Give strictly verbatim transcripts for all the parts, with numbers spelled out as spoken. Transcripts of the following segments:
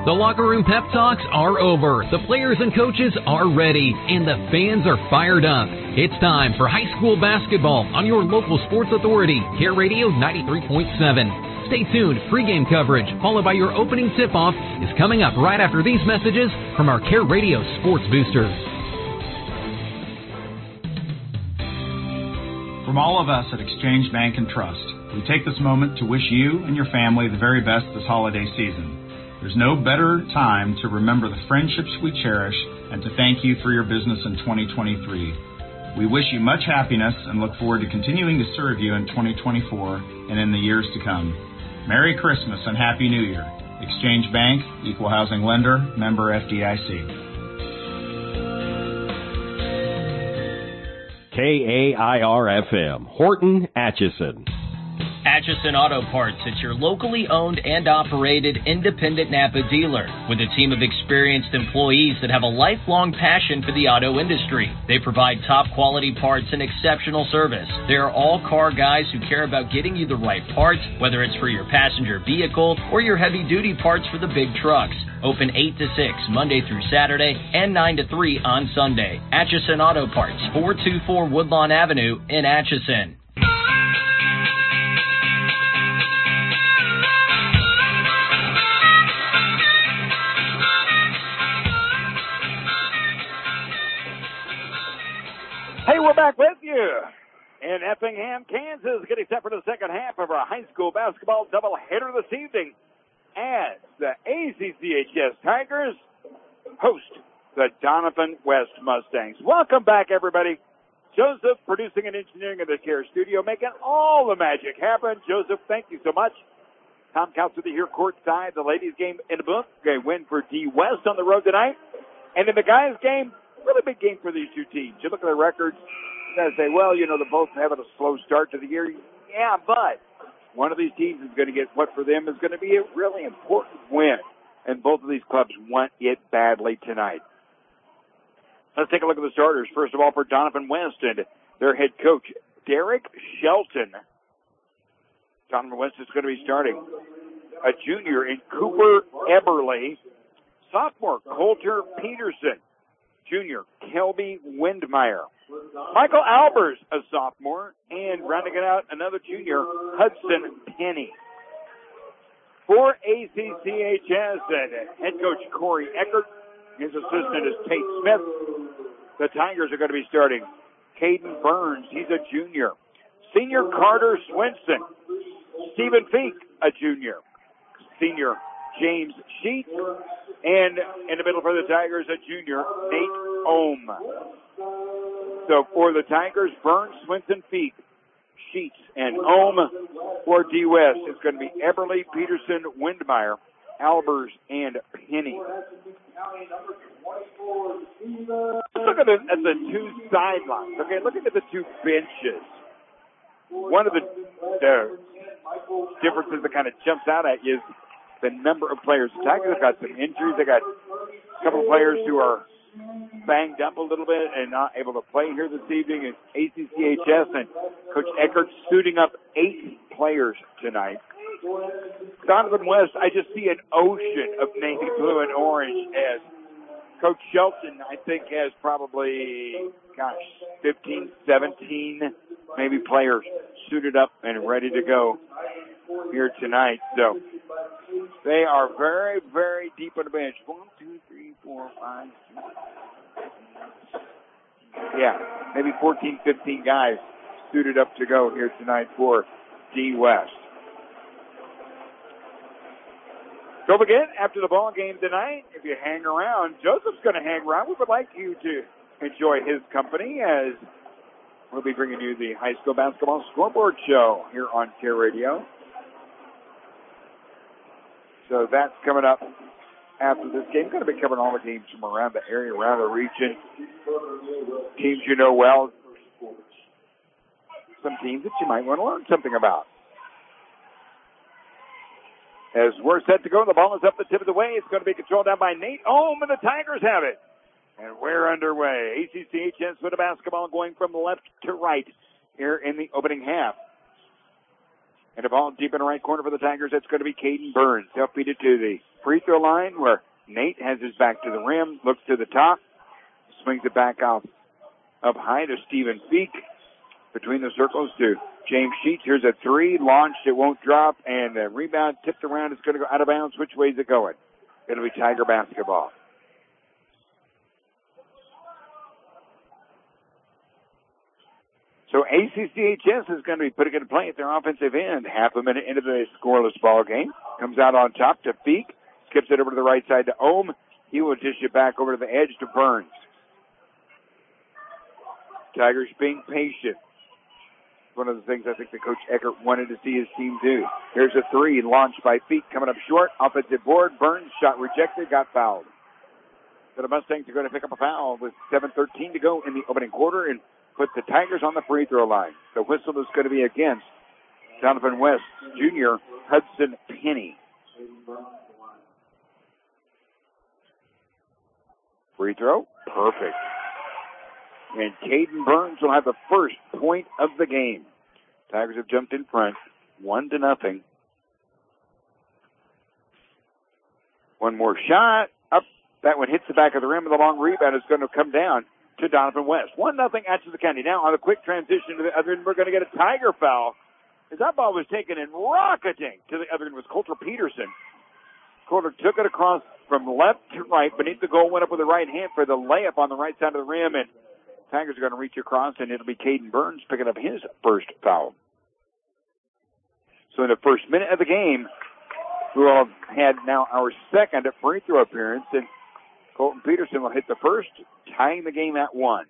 The locker room pep talks are over. The players and coaches are ready, and the fans are fired up. It's time for high school basketball on your local sports authority, Care Radio ninety-three point seven. Stay tuned. Pregame coverage, followed by your opening tip-off, is coming up right after these messages from our Care Radio Sports Boosters. From all of us at Exchange Bank and Trust, we take this moment to wish you and your family the very best this holiday season. There's no better time to remember the friendships we cherish and to thank you for your business in twenty twenty-three. We wish you much happiness and look forward to continuing to serve you in twenty twenty-four and in the years to come. Merry Christmas and Happy New Year. Exchange Bank, Equal Housing Lender, member F D I C. K A I R F M, Horton, Atchison. Atchison Auto Parts is your locally owned and operated independent Napa dealer with a team of experienced employees that have a lifelong passion for the auto industry. They provide top quality parts and exceptional service. They are all car guys who care about getting you the right parts, whether it's for your passenger vehicle or your heavy duty parts for the big trucks. Open eight to six Monday through Saturday and nine to three on Sunday. Atchison Auto Parts, four two four Woodlawn Avenue in Atchison. Hey, we're back with you in Effingham, Kansas, getting set for the second half of our high school basketball doubleheader this evening as the A C C H S Tigers host the Donovan West Mustangs. Welcome back, everybody. Joseph producing and engineering in the Care Studio, making all the magic happen. Joseph, thank you so much. Tom Counts with you here courtside. The ladies' game in the book. A win for D West on the road tonight. And in the guys' game, really big game for these two teams. You look at their records, you gotta say, well, you know, they're both having a slow start to the year. Yeah, but one of these teams is going to get what for them is going to be a really important win. And both of these clubs want it badly tonight. Let's take a look at the starters. First of all, for Donovan West and their head coach, Derek Shelton. Donovan West is going to be starting. A junior in Cooper Eberly. Sophomore, Coulter Peterson. Junior, Kelby Windmeyer. Michael Albers, a sophomore. And rounding it out, another junior, Hudson Penny. For A C C H S, and head coach Corey Eckert. His assistant is Tate Smith. The Tigers are going to be starting. Caden Burns, he's a junior. Senior Carter Swinson. Stephen Fink, a junior. Senior James Sheets. And in the middle for the Tigers, a junior, Nate Ohm. So for the Tigers, Burns, Swinson, Fink, Sheets, and Ohm. For D West, it's going to be Eberly, Peterson, Windmeyer, Albers, and Penny. Look at the, at the two sidelines. Okay, look at the two benches. One of the, the differences that kind of jumps out at you is the number of players. The Tigers have got some injuries. They got a couple of players who are banged up a little bit and not able to play here this evening. And A C C H S and Coach Eckert suiting up eight players tonight. Donovan West, I just see an ocean of navy blue and orange as Coach Shelton, I think, has probably, gosh, fifteen, seventeen maybe players suited up and ready to go here tonight. So they are very, very deep on the bench. One, two, three, four, five, six. Yeah, maybe fourteen, fifteen guys suited up to go here tonight for D West. Don't forget, after the ball game tonight, if you hang around, Joseph's going to hang around. We would like you to enjoy his company as we'll be bringing you the high school basketball scoreboard show here on Care Radio. So that's coming up after this game. Going to be covering all the games from around the area, around the region. Teams you know well. Some teams that you might want to learn something about. As we're set to go, the ball is up the tip of the way. It's going to be controlled down by Nate Ohm, and the Tigers have it. And we're underway. A C C H S with the basketball going from left to right here in the opening half. And a ball deep in the right corner for the Tigers. That's going to be Caden Burns. They'll feed it to the free throw line where Nate has his back to the rim, looks to the top, swings it back out up high to Stephen Feek. Between the circles to James Sheets. Here's a three, launched, it won't drop, and a rebound tipped around. It's going to go out of bounds. Which way is it going? It'll be Tiger basketball. So A C C H S is going to be putting into play at their offensive end. Half a minute into the scoreless ball game. Comes out on top to Feek. Skips it over to the right side to Ohm. He will dish it back over to the edge to Burns. Tigers being patient. One of the things I think that Coach Eckert wanted to see his team do. Here's a three launched by Feek coming up short. Offensive board. Burns shot rejected. Got fouled. So the Mustangs are going to pick up a foul with seven thirteen to go in the opening quarter and put the Tigers on the free throw line. The whistle is going to be against Donovan West Junior Hudson Penny. Free throw. Perfect. And Caden Burns will have the first point of the game. Tigers have jumped in front, one to nothing. One more shot. Up. That one hits the back of the rim, and the long rebound is going to come down to Donovan West. One nothing Atchison County. Now on a quick transition to the other end, we're going to get a Tiger foul. As that ball was taken and rocketing to the other end was Coulter Peterson. Coulter took it across from left to right beneath the goal, went up with the right hand for the layup on the right side of the rim, and Tigers are going to reach across, and it'll be Caden Burns picking up his first foul. So in the first minute of the game, we will have had now our second free throw appearance, and Colton Peterson will hit the first, tying the game at one.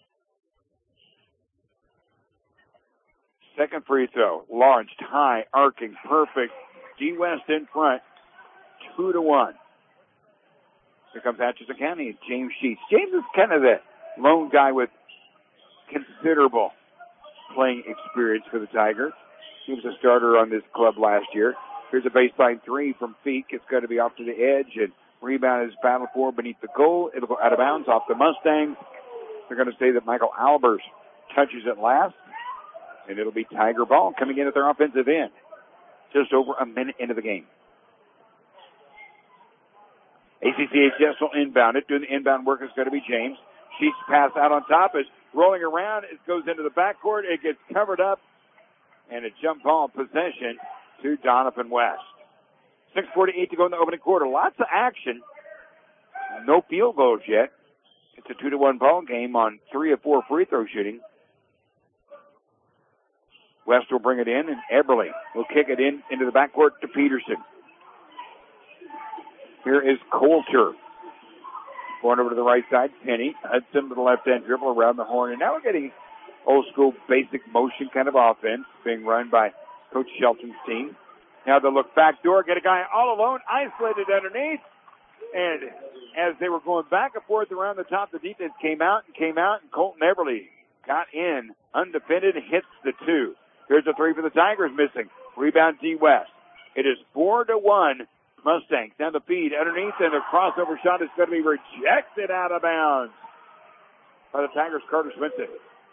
Second free throw, launched, high, arcing, perfect. G. West in front, two to one. Here comes Atchison County, James Sheets. James is kind of the lone guy with considerable playing experience for the Tigers. He was a starter on this club last year. Here's a baseline three from Feek. It's going to be off to the edge, and rebound is battled for beneath the goal. It'll go out of bounds off the Mustangs. They're going to say that Michael Albers touches it last, and it'll be Tiger ball coming in at their offensive end. Just over a minute into the game. A C C H S will inbound it. Doing the inbound work is going to be James. Sheets pass out on top. Is rolling around. It goes into the backcourt. It gets covered up. And a jump ball possession to Donovan West. six forty-eight to go in the opening quarter. Lots of action. No field goals yet. It's a two to one ball game on three of four free throw shooting. West will bring it in, and Eberly will kick it in into the backcourt to Peterson. Here is Coulter. Going over to the right side, Penny. Hudson to the left-hand dribble around the horn. And now we're getting old-school basic motion kind of offense being run by Coach Shelton's team. Now they'll look back door, get a guy all alone, isolated underneath. And as they were going back and forth around the top, the defense came out and came out, and Colton Eberly got in, undefended, hits the two. Here's a three for the Tigers missing. Rebound D. West. It is four to one. Mustangs down the feed underneath, and a crossover shot is going to be rejected out of bounds by the Tigers' Carter Swinson.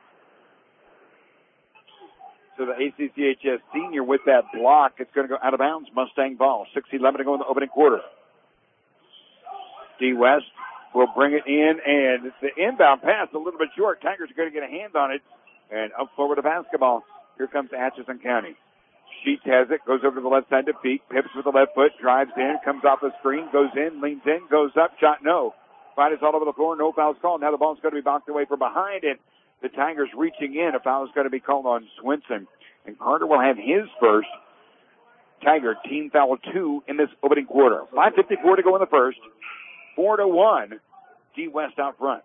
So the A C C H S senior with that block, it's going to go out of bounds. Mustang ball. six eleven to go in the opening quarter. D. West will bring it in, and the inbound pass a little bit short. Tigers are going to get a hand on it, and up forward to basketball. Here comes Atchison County. Sheets has it, goes over to the left side to Feek, pips with the left foot, drives in, comes off the screen, goes in, leans in, goes up, shot no. Fight is all over the floor, no foul's called. Now the ball's going to be boxed away from behind, and the Tigers reaching in. A foul is going to be called on Swinson. And Carter will have his first Tiger team foul two in this opening quarter. five fifty-four to go in the first. Four to one. G. West out front.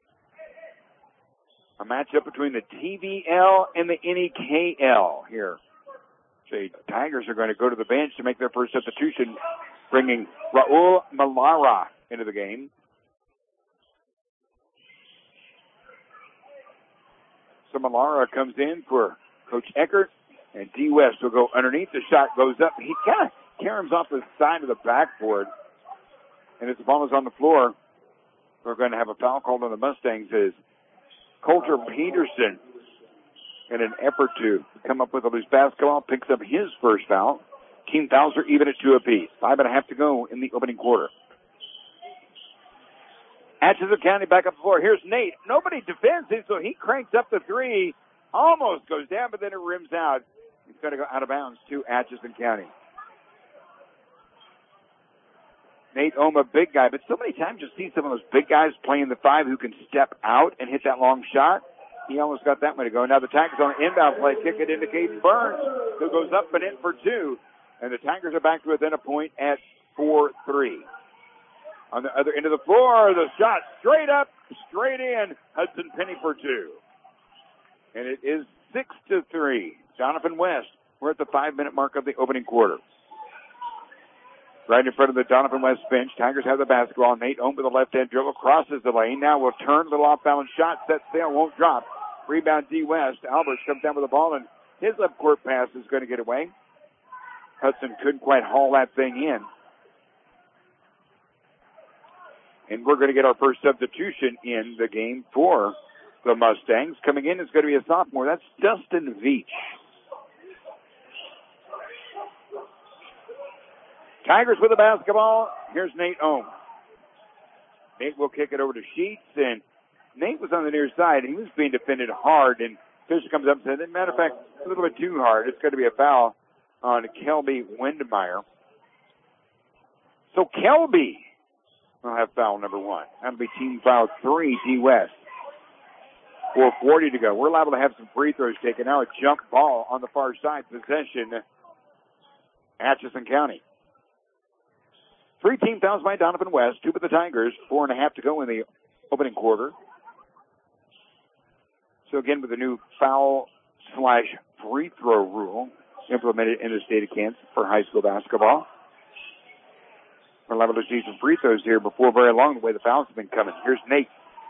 A matchup between the T V L and the N E K L here. The Tigers are going to go to the bench to make their first substitution, bringing Raul Malara into the game. So Malara comes in for Coach Eckert, and D. West will go underneath. The shot goes up. He kind of caroms off the side of the backboard, and as the ball is on the floor, we're going to have a foul called on the Mustangs as Coulter Peterson in an effort to come up with a loose basketball, picks up his first foul. Team fouls are even at two apiece. Five and a half to go in the opening quarter. Atchison County back up the floor. Here's Nate. Nobody defends him, so he cranks up the three. Almost goes down, but then it rims out. He's going to go out of bounds to Atchison County. Nate Oma, big guy, but so many times you see some of those big guys playing the five who can step out and hit that long shot. He almost got that way to go. Now the Tigers on an inbound play, kick it into Caden Burns, who goes up and in for two. And the Tigers are back to within a point at four three. On the other end of the floor, the shot straight up, straight in. Hudson Penny for two. And it is six to three. Donovan West, we're at the five-minute mark of the opening quarter. Right in front of the Donovan West bench, Tigers have the basketball. Nate Ohm with the left-hand dribble, crosses the lane. Now will turn, little off-balance shot, set sail, won't drop. Rebound D West. Albers comes down with the ball, and his left court pass is going to get away. Hudson couldn't quite haul that thing in. And we're going to get our first substitution in the game for the Mustangs. Coming in is going to be a sophomore. That's Dustin Veach. Tigers with the basketball. Here's Nate Ohm. Nate will kick it over to Sheets, and Nate was on the near side, and he was being defended hard, and Fisher comes up and says, as a matter of fact, a little bit too hard. It's going to be a foul on Kelby Windmeyer. So Kelby will have foul number one. That'll be team foul three, D West. four forty to go. We're liable to have some free throws taken. Now a jump ball on the far side. Possession, Atchison County. Three team fouls by Donovan West. Two for the Tigers. Four and a half to go in the opening quarter. So again, with the new foul slash free throw rule implemented in the state of Kansas for high school basketball. We're liable to see some free throws here before very long, the way the fouls have been coming. Here's Nate.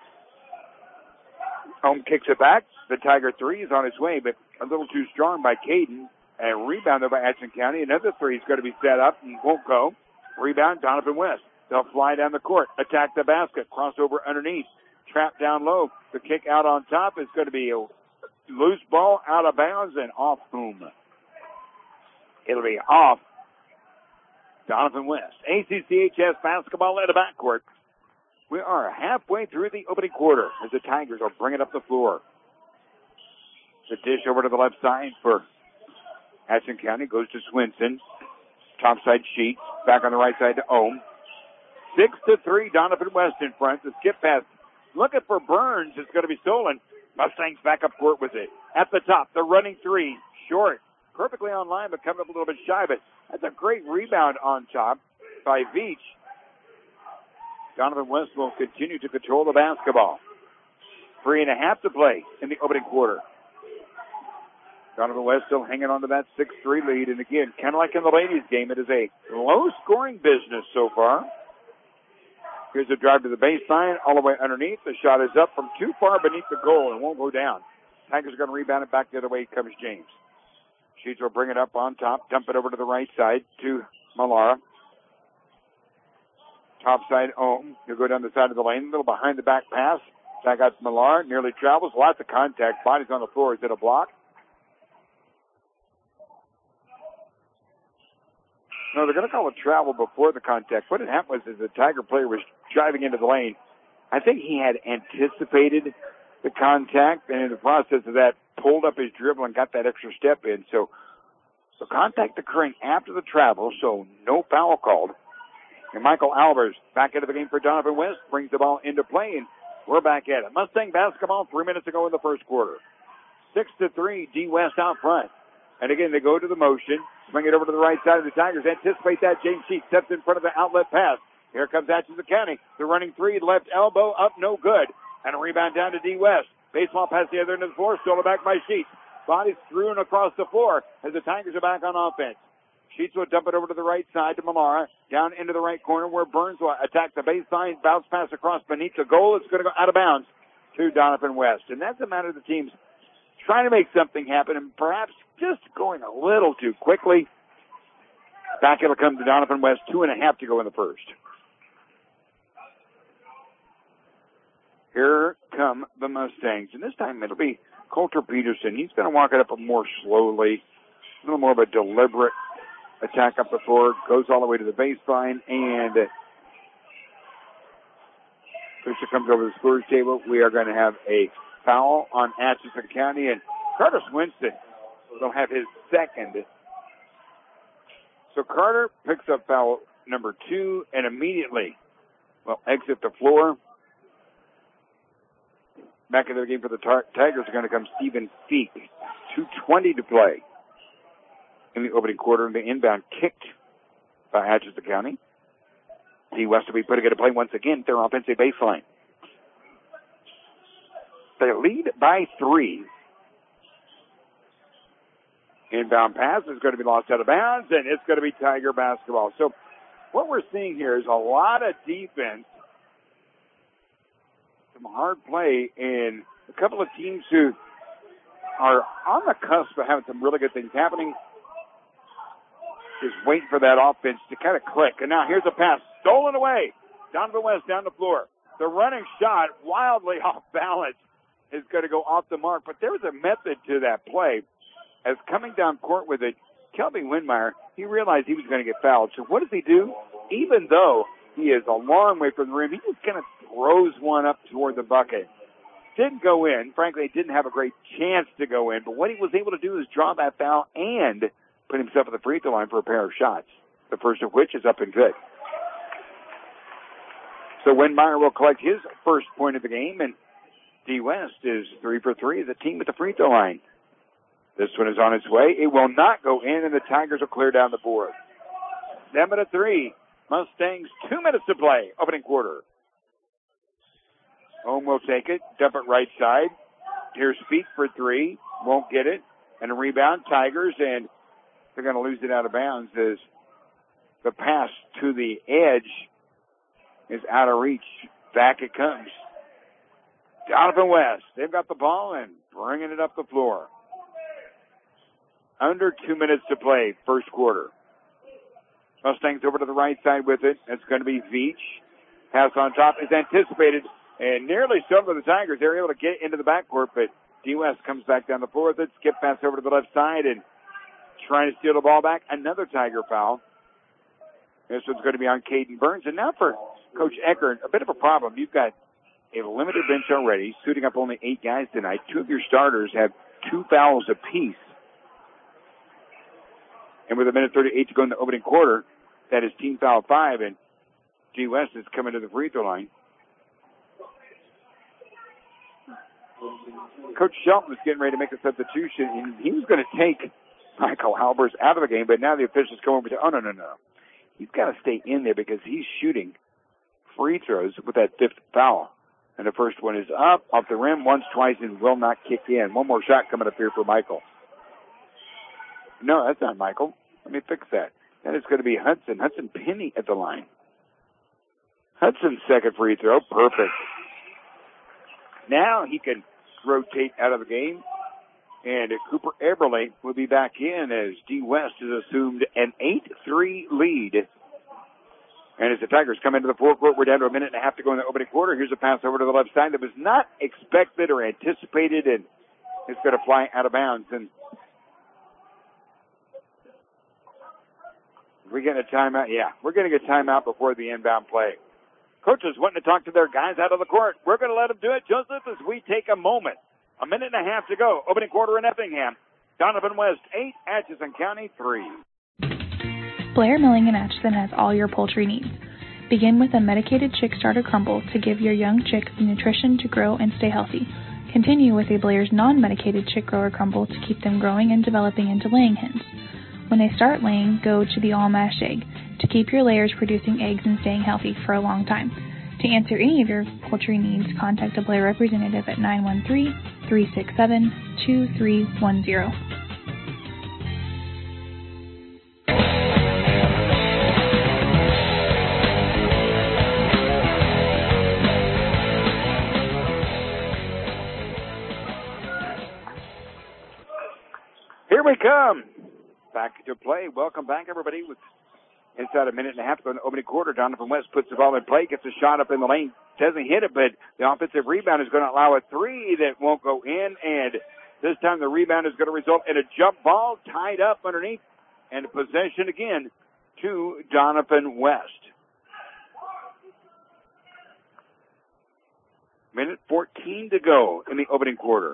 Home kicks it back. The Tiger three is on its way, but a little too strong by Caden. And rebound there by Atchison County. Another three is going to be set up and won't go. Rebound, Donovan West. They'll fly down the court, attack the basket, crossover underneath, trap down low. The kick out on top is going to be a loose ball out of bounds and off whom? It'll be off Donovan West. A C C H S basketball at the backcourt. We are halfway through the opening quarter as the Tigers are bringing up the floor. The dish over to the left side for Atchison County goes to Swinson. Top side Sheets. Back on the right side to Ohm. Six to three, Donovan West in front. The skip pass. Looking for Burns. It's going to be stolen. Mustangs back up court with it. At the top, the running three. Short. Perfectly on line, but coming up a little bit shy. But that's a great rebound on top by Veach. Donovan West will continue to control the basketball. Three and a half to play in the opening quarter. Donovan West still hanging on to that six three lead. And again, kind of like in the ladies' game, it is a low-scoring business so far. Here's a drive to the baseline, all the way underneath. The shot is up from too far beneath the goal and won't go down. Tigers are going to rebound it back the other way. Comes James. Sheets will bring it up on top, dump it over to the right side to Malara. Top side, Ohm. He'll go down the side of the lane, a little behind the back pass. Back out to Malara, nearly travels, lots of contact. Bodies on the floor. Is it a block? No, they're going to call it travel before the contact. What had happened was is the Tiger player was driving into the lane. I think he had anticipated the contact, and in the process of that, pulled up his dribble and got that extra step in. So, so contact occurring after the travel, so no foul called. And Michael Albers back into the game for Donovan West, brings the ball into play, and we're back at it. Mustang basketball, three minutes to go in the first quarter. Six to three, D West out front. And again, they go to the motion, swing it over to the right side of the Tigers. Anticipate that. James Sheets steps in front of the outlet pass. Here comes Atchison County. The running three, left elbow up, no good. And a rebound down to D West. Baseball pass the other end of the floor, stolen back by Sheets. Bodies strewn across the floor as the Tigers are back on offense. Sheets will dump it over to the right side to Malara. Down into the right corner where Burns will attack the baseline. Bounce pass across beneath the goal. It's going to go out of bounds to Donovan West. And that's a matter of the teams trying to make something happen and perhaps just going a little too quickly. Back it'll come to Donovan West. Two and a half to go in the first. Here come the Mustangs. And this time it'll be Coulter Peterson, he's going to walk it up more slowly, a little more of a deliberate attack up the floor, goes all the way to the baseline, and Fisher comes over the scores table. We are going to have a foul on Atchison County, and Carter Swinston will have his second. So Carter picks up foul number two and immediately will exit the floor. Back into the game for the tar- Tigers are going to come Stephen Feek. two twenty to play in the opening quarter. The inbound kicked by Atchison County. D. West will be putting it in play once again, their offensive baseline. They lead by three. Inbound pass is going to be lost out of bounds, and it's going to be Tiger basketball. So what we're seeing here is a lot of defense, some hard play, and a couple of teams who are on the cusp of having some really good things happening. Just waiting for that offense to kind of click. And now here's a pass stolen away. Donovan West down the floor. The running shot, wildly off balance, is going to go off the mark. But there was a method to that play. As coming down court with it, Kelvin Windmeyer, he realized he was going to get fouled. So what does he do? Even though he is a long way from the rim, he just kind of throws one up toward the bucket. Didn't go in. Frankly, he didn't have a great chance to go in. But what he was able to do is draw that foul and put himself at the free throw line for a pair of shots, the first of which is up and good. So Windmeyer will collect his first point of the game, and D. West is three for three, the team at the free throw line. This one is on its way. It will not go in, and the Tigers will clear down the board. Seven to three. Mustangs, two minutes to play. Opening quarter. Home will take it. Dump it right side. Here's Feet for three. Won't get it. And a rebound. Tigers, and they're going to lose it out of bounds as the pass to the edge is out of reach. Back it comes. Donovan West. They've got the ball and bringing it up the floor. Under two minutes to play, first quarter. Mustangs over to the right side with it. It's going to be Veach. Pass on top is anticipated and nearly so for the Tigers. They're able to get into the backcourt, but D. West comes back down the floor with it. Skip pass over to the left side and trying to steal the ball back. Another Tiger foul. This one's going to be on Caden Burns. And now for Coach Eckert, a bit of a problem. You've got a limited bench already, suiting up only eight guys tonight. Two of your starters have two fouls apiece. And with a minute thirty-eight to go in the opening quarter, that is team foul five, and G. West is coming to the free throw line. Coach Shelton was getting ready to make a substitution, and he was going to take Michael Albers out of the game, but now the officials come over to, oh, no, no, no. He's got to stay in there because he's shooting free throws with that fifth foul. And the first one is up, off the rim, once, twice, and will not kick in. One more shot coming up here for Michael. No, that's not Michael. Let me fix that. That is going to be Hudson. Hudson Penny at the line. Hudson's second free throw. Perfect. Now he can rotate out of the game. And Cooper Eberle will be back in as D. West has assumed an eight three lead. And as the Tigers come into the forecourt, we're down to a minute and a half to go in the opening quarter. Here's a pass over to the left side that was not expected or anticipated, and it's going to fly out of bounds. And we're getting a timeout. Yeah, we're getting a timeout before the inbound play. Coaches wanting to talk to their guys out of the court. We're going to let them do it, Joseph, as we take a moment. A minute and a half to go. Opening quarter in Effingham. Donovan West, eight. Atchison County, three. Blair Milling in Atchison has all your poultry needs. Begin with a medicated chick starter crumble to give your young chicks the nutrition to grow and stay healthy. Continue with a Blair's non-medicated chick grower crumble to keep them growing and developing into laying hens. When they start laying, go to the all-mash egg to keep your layers producing eggs and staying healthy for a long time. To answer any of your poultry needs, contact a Blair representative at nine one three, three six seven, two three one zero. Here we come. Back to play. Welcome back, everybody. With inside a minute and a half to go in the opening quarter, Donovan West puts the ball in play, gets a shot up in the lane, doesn't hit it, but the offensive rebound is going to allow a three that won't go in, and This time the rebound is going to result in a jump ball tied up underneath and possession again to Donovan West. Minute fourteen to go in the opening quarter.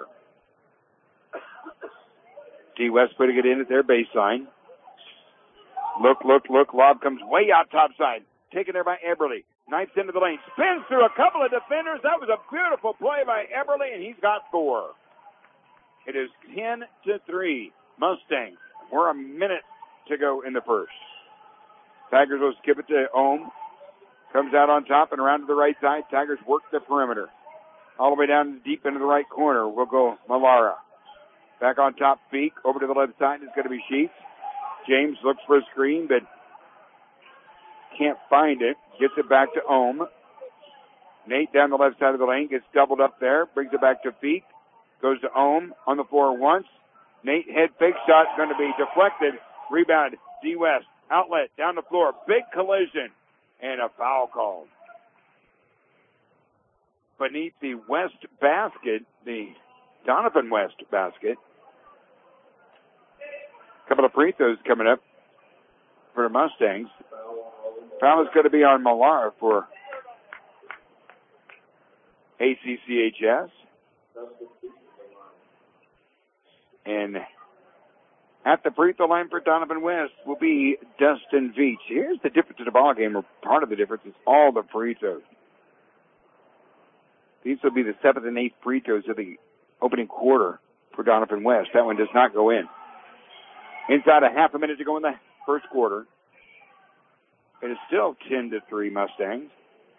D. West putting it in at their baseline. Look, look, look. Lob comes way out top side. Taken there by Eberly. Knifes into the lane. Spins through a couple of defenders. That was a beautiful play by Eberly, and he's got four. It is ten to three. Mustangs. We're a minute to go in the first. Tigers will skip it to Ohm. Comes out on top and around to the right side. Tigers work the perimeter. All the way down deep into the right corner will go Malara. Back on top, Feek. Over to the left side is going to be Sheets. James looks for a screen, but can't find it. Gets it back to Ohm. Nate down the left side of the lane. Gets doubled up there. Brings it back to Feek. Goes to Ohm on the floor once. Nate head fake shot going to be deflected. Rebound. D. West. Outlet. Down the floor. Big collision. And a foul call. Beneath the West basket, the Donovan West basket. A couple of free throws coming up for the Mustangs. Foul is going to be on Malara for A C C H S. And at the free throw line for Donovan West will be Dustin Veach. Here's the difference in the ball game, or part of the difference is all the free throws. These will be the seventh and eighth free throws of the opening quarter for Donovan West. That one does not go in. Inside a half a minute to go in the first quarter. It is still ten to three Mustangs.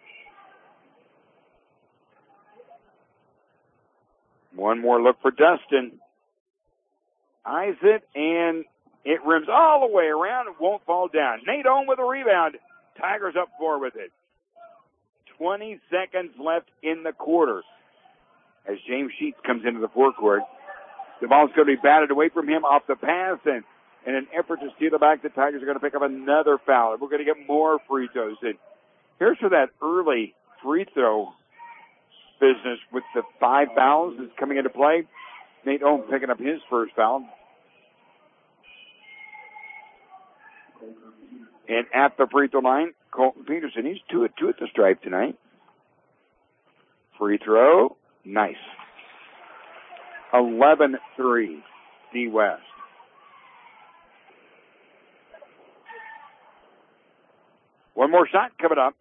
One more look for Dustin. Eyes it, and it rims all the way around and won't fall down. Nate Ohm with a rebound. Tigers up four with it. twenty seconds left in the quarter as James Sheets comes into the forecourt. The ball's going to be batted away from him off the pass, and in an effort to steal it back, the Tigers are going to pick up another foul. We're going to get more free throws. And here's for that early free throw business with the five fouls that's coming into play. Nate Ohm picking up his first foul. And at the free throw line, Colton Peterson, he's two at two at the stripe tonight. Free throw, nice. eleven three, D. West. One more shot coming up.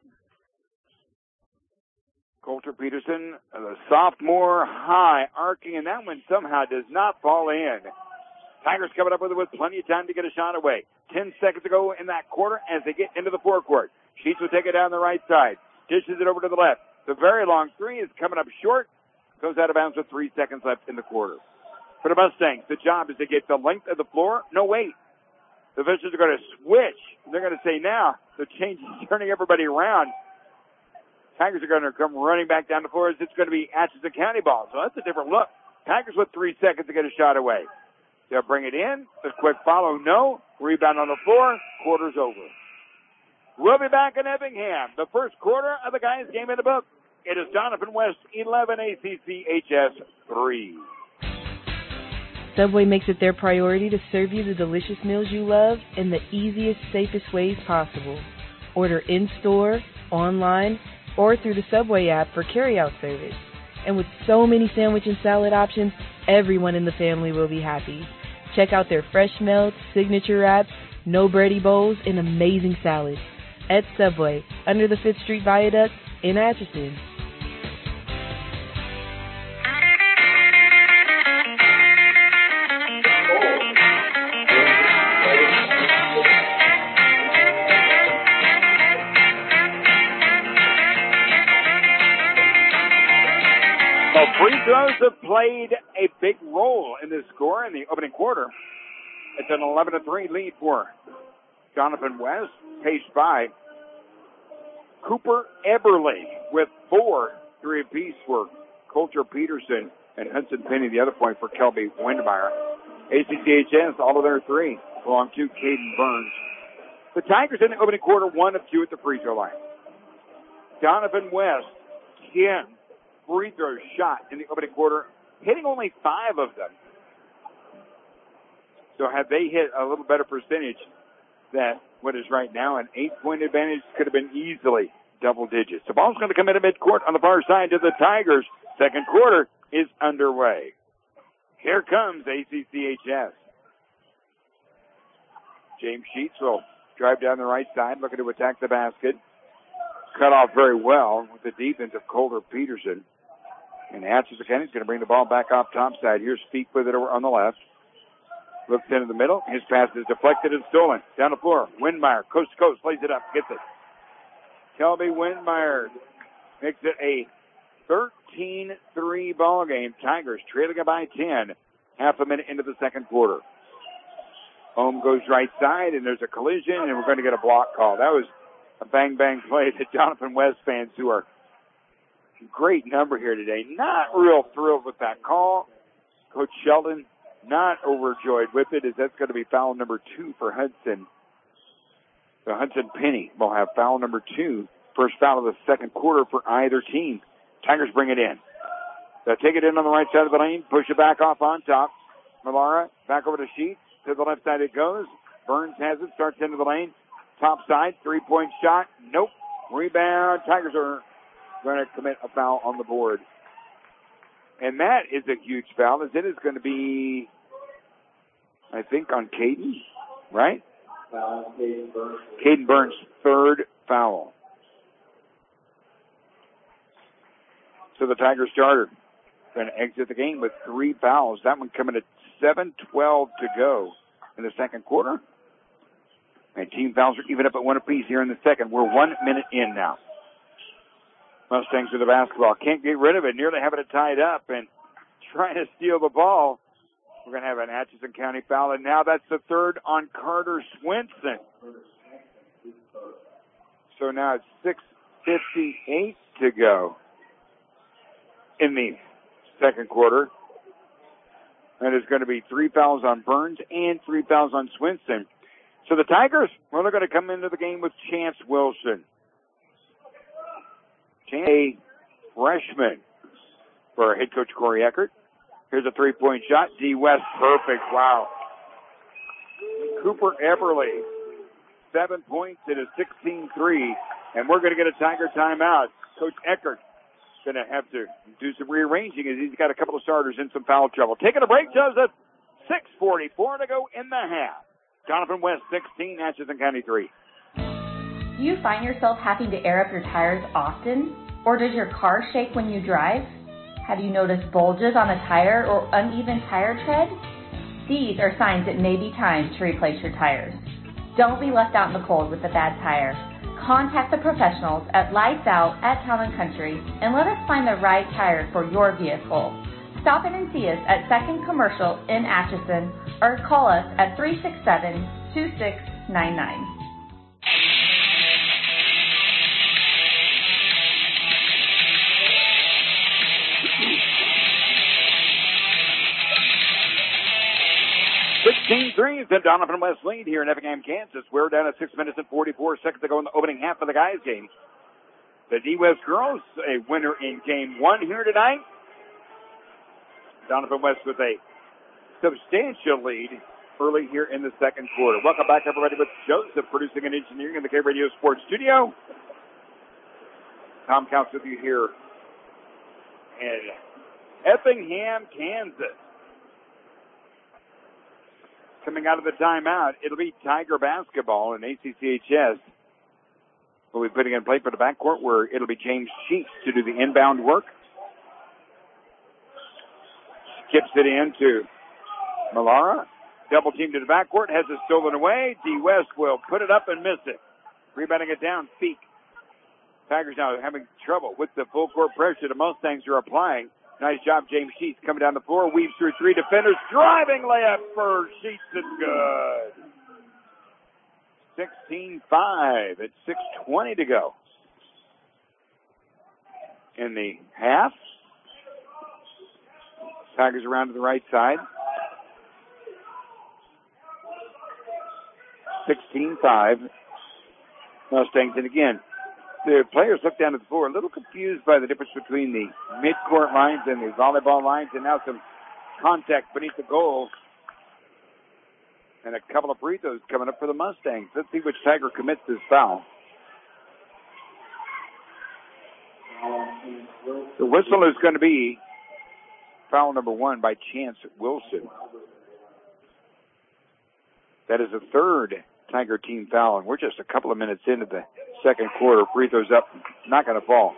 Colter Peterson, the sophomore high, arcing, and that one somehow does not fall in. Tigers coming up with it with plenty of time to get a shot away. Ten seconds to go in that quarter as they get into the forecourt. Sheets will take it down the right side. Dishes it over to the left. The very long three is coming up short. Goes out of bounds with three seconds left in the quarter. For the Mustangs, the job is to get the length of the floor. No, wait. The officials are going to switch. They're going to say now the change is turning everybody around. Tigers are going to come running back down the floor as it's going to be Atchison County ball. So that's a different look. Tigers with three seconds to get a shot away. They'll bring it in. A quick follow, no. Rebound on the floor. Quarter's over. We'll be back in Effingham. The first quarter of the guys' game in the book. It is Donovan West eleven, A C C H S three. Subway makes it their priority to serve you the delicious meals you love in the easiest, safest ways possible. Order in-store, online, or through the Subway app for carry-out service. And with so many sandwich and salad options, everyone in the family will be happy. Check out their fresh melts, signature wraps, no bready bowls, and amazing salads at Subway under the fifth Street Viaduct in Atchison. Free throws have played a big role in this score in the opening quarter. It's an eleven to three lead for Donovan West, paced by Cooper Eberly with four, three apiece for Colter Peterson and Hudson Penny, the other point for Kelby Windmeyer. A C C H S, all of their three belong to Caden Burns. The Tigers in the opening quarter, one of two at the free throw line. Donovan West, ten free throw shot in the opening quarter, hitting only five of them. So had they hit a little better percentage, that what is right now an eight-point advantage could have been easily double digits. The ball's going to come into midcourt on the far side to the Tigers. Second quarter is underway. Here comes A C C H S. James Sheets will drive down the right side, looking to attack the basket. Cut off very well with the defense of Colter Peterson. And Atchison County's going to bring the ball back off top side. Here's Feet with it over on the left. Looks into the middle. His pass is deflected and stolen. Down the floor. Windmeyer, coast to coast, lays it up, gets it. Kelby Windmeyer makes it a thirteen three ball game. Tigers trailing it by ten. Half a minute into the second quarter. Home goes right side, and there's a collision, and we're going to get a block call. That was a bang-bang play to Jonathan West fans who are great number here today. Not real thrilled with that call. Coach Sheldon not overjoyed with it, as that's going to be foul number two for Hudson. So Hudson Penny will have foul number two. First foul of the second quarter for either team. Tigers bring it in. They'll take it in on the right side of the lane, push it back off on top. Malara back over to Sheets. To the left side it goes. Burns has it, starts into the lane. Top side, three-point shot. Nope. Rebound. Tigers are going to commit a foul on the board. And that is a huge foul, as it is going to be, I think, on Caden, right? Foul, Caden Burns. Caden Burns' third foul. So the Tiger starter going to exit the game with three fouls. That one coming at seven twelve to go in the second quarter. And team fouls are even up at one apiece here in the second. We're one minute in now. Mustangs with the basketball. Can't get rid of it. Nearly having it tied up and trying to steal the ball. We're going to have an Atchison County foul. And now that's the third on Carter Swinson. So now it's six fifty-eight to go in the second quarter. And there's going to be three fouls on Burns and three fouls on Swinson. So the Tigers, well, they're going to come into the game with Chance Wilson. Chance, a freshman for head coach Corey Eckert. Here's a three-point shot. D. West, perfect. Wow. Cooper Eberly, seven points in a sixteen three. And we're going to get a Tiger timeout. Coach Eckert going to have to do some rearranging as he's got a couple of starters in some foul trouble. Taking a break, tells us six forty-four to go in the half. Jonathan West, sixteen, Atchison County, three. Do you find yourself having to air up your tires often? Or does your car shake when you drive? Have you noticed bulges on a tire or uneven tire tread? These are signs it may be time to replace your tires. Don't be left out in the cold with a bad tire. Contact the professionals at Lights Out at Town and Country and let us find the right tire for your vehicle. Stop in and see us at Second Commercial in Atchison or call us at three six seven, two six nine nine. sixteen three is the Donovan West lead here in Effingham, Kansas. We're down at six minutes and forty-four seconds to go in the opening half of the guys' game. The D. West girls, a winner in game one here tonight. Donovan West with a substantial lead early here in the second quarter. Welcome back, everybody, with Joseph producing and engineering in the K-Radio Sports Studio. Tom Counts with you here in Effingham, Kansas. Coming out of the timeout, it'll be Tiger basketball, and A C C H S will be putting in play for the backcourt, where it'll be James Sheets to do the inbound work. Skips it in to Malara. Double team to the backcourt, has it stolen away. D. West will put it up and miss it. Rebounding it down, Feek. Tigers now having trouble with the full court pressure the Mustangs are applying. Nice job, James Sheets coming down the floor, weaves through three defenders, driving layup for Sheets is good. sixteen five at six twenty to go in the half. Tigers around to the right side. sixteen five. Mustangs, and again, the players look down at the floor a little confused by the difference between the mid-court lines and the volleyball lines, and now some contact beneath the goal. And a couple of free throws coming up for the Mustangs. Let's see which Tiger commits this foul. The whistle is going to be foul number one by Chance Wilson. That is the third Tiger team foul, and we're just a couple of minutes into the second quarter. Free throws up, not going to fall.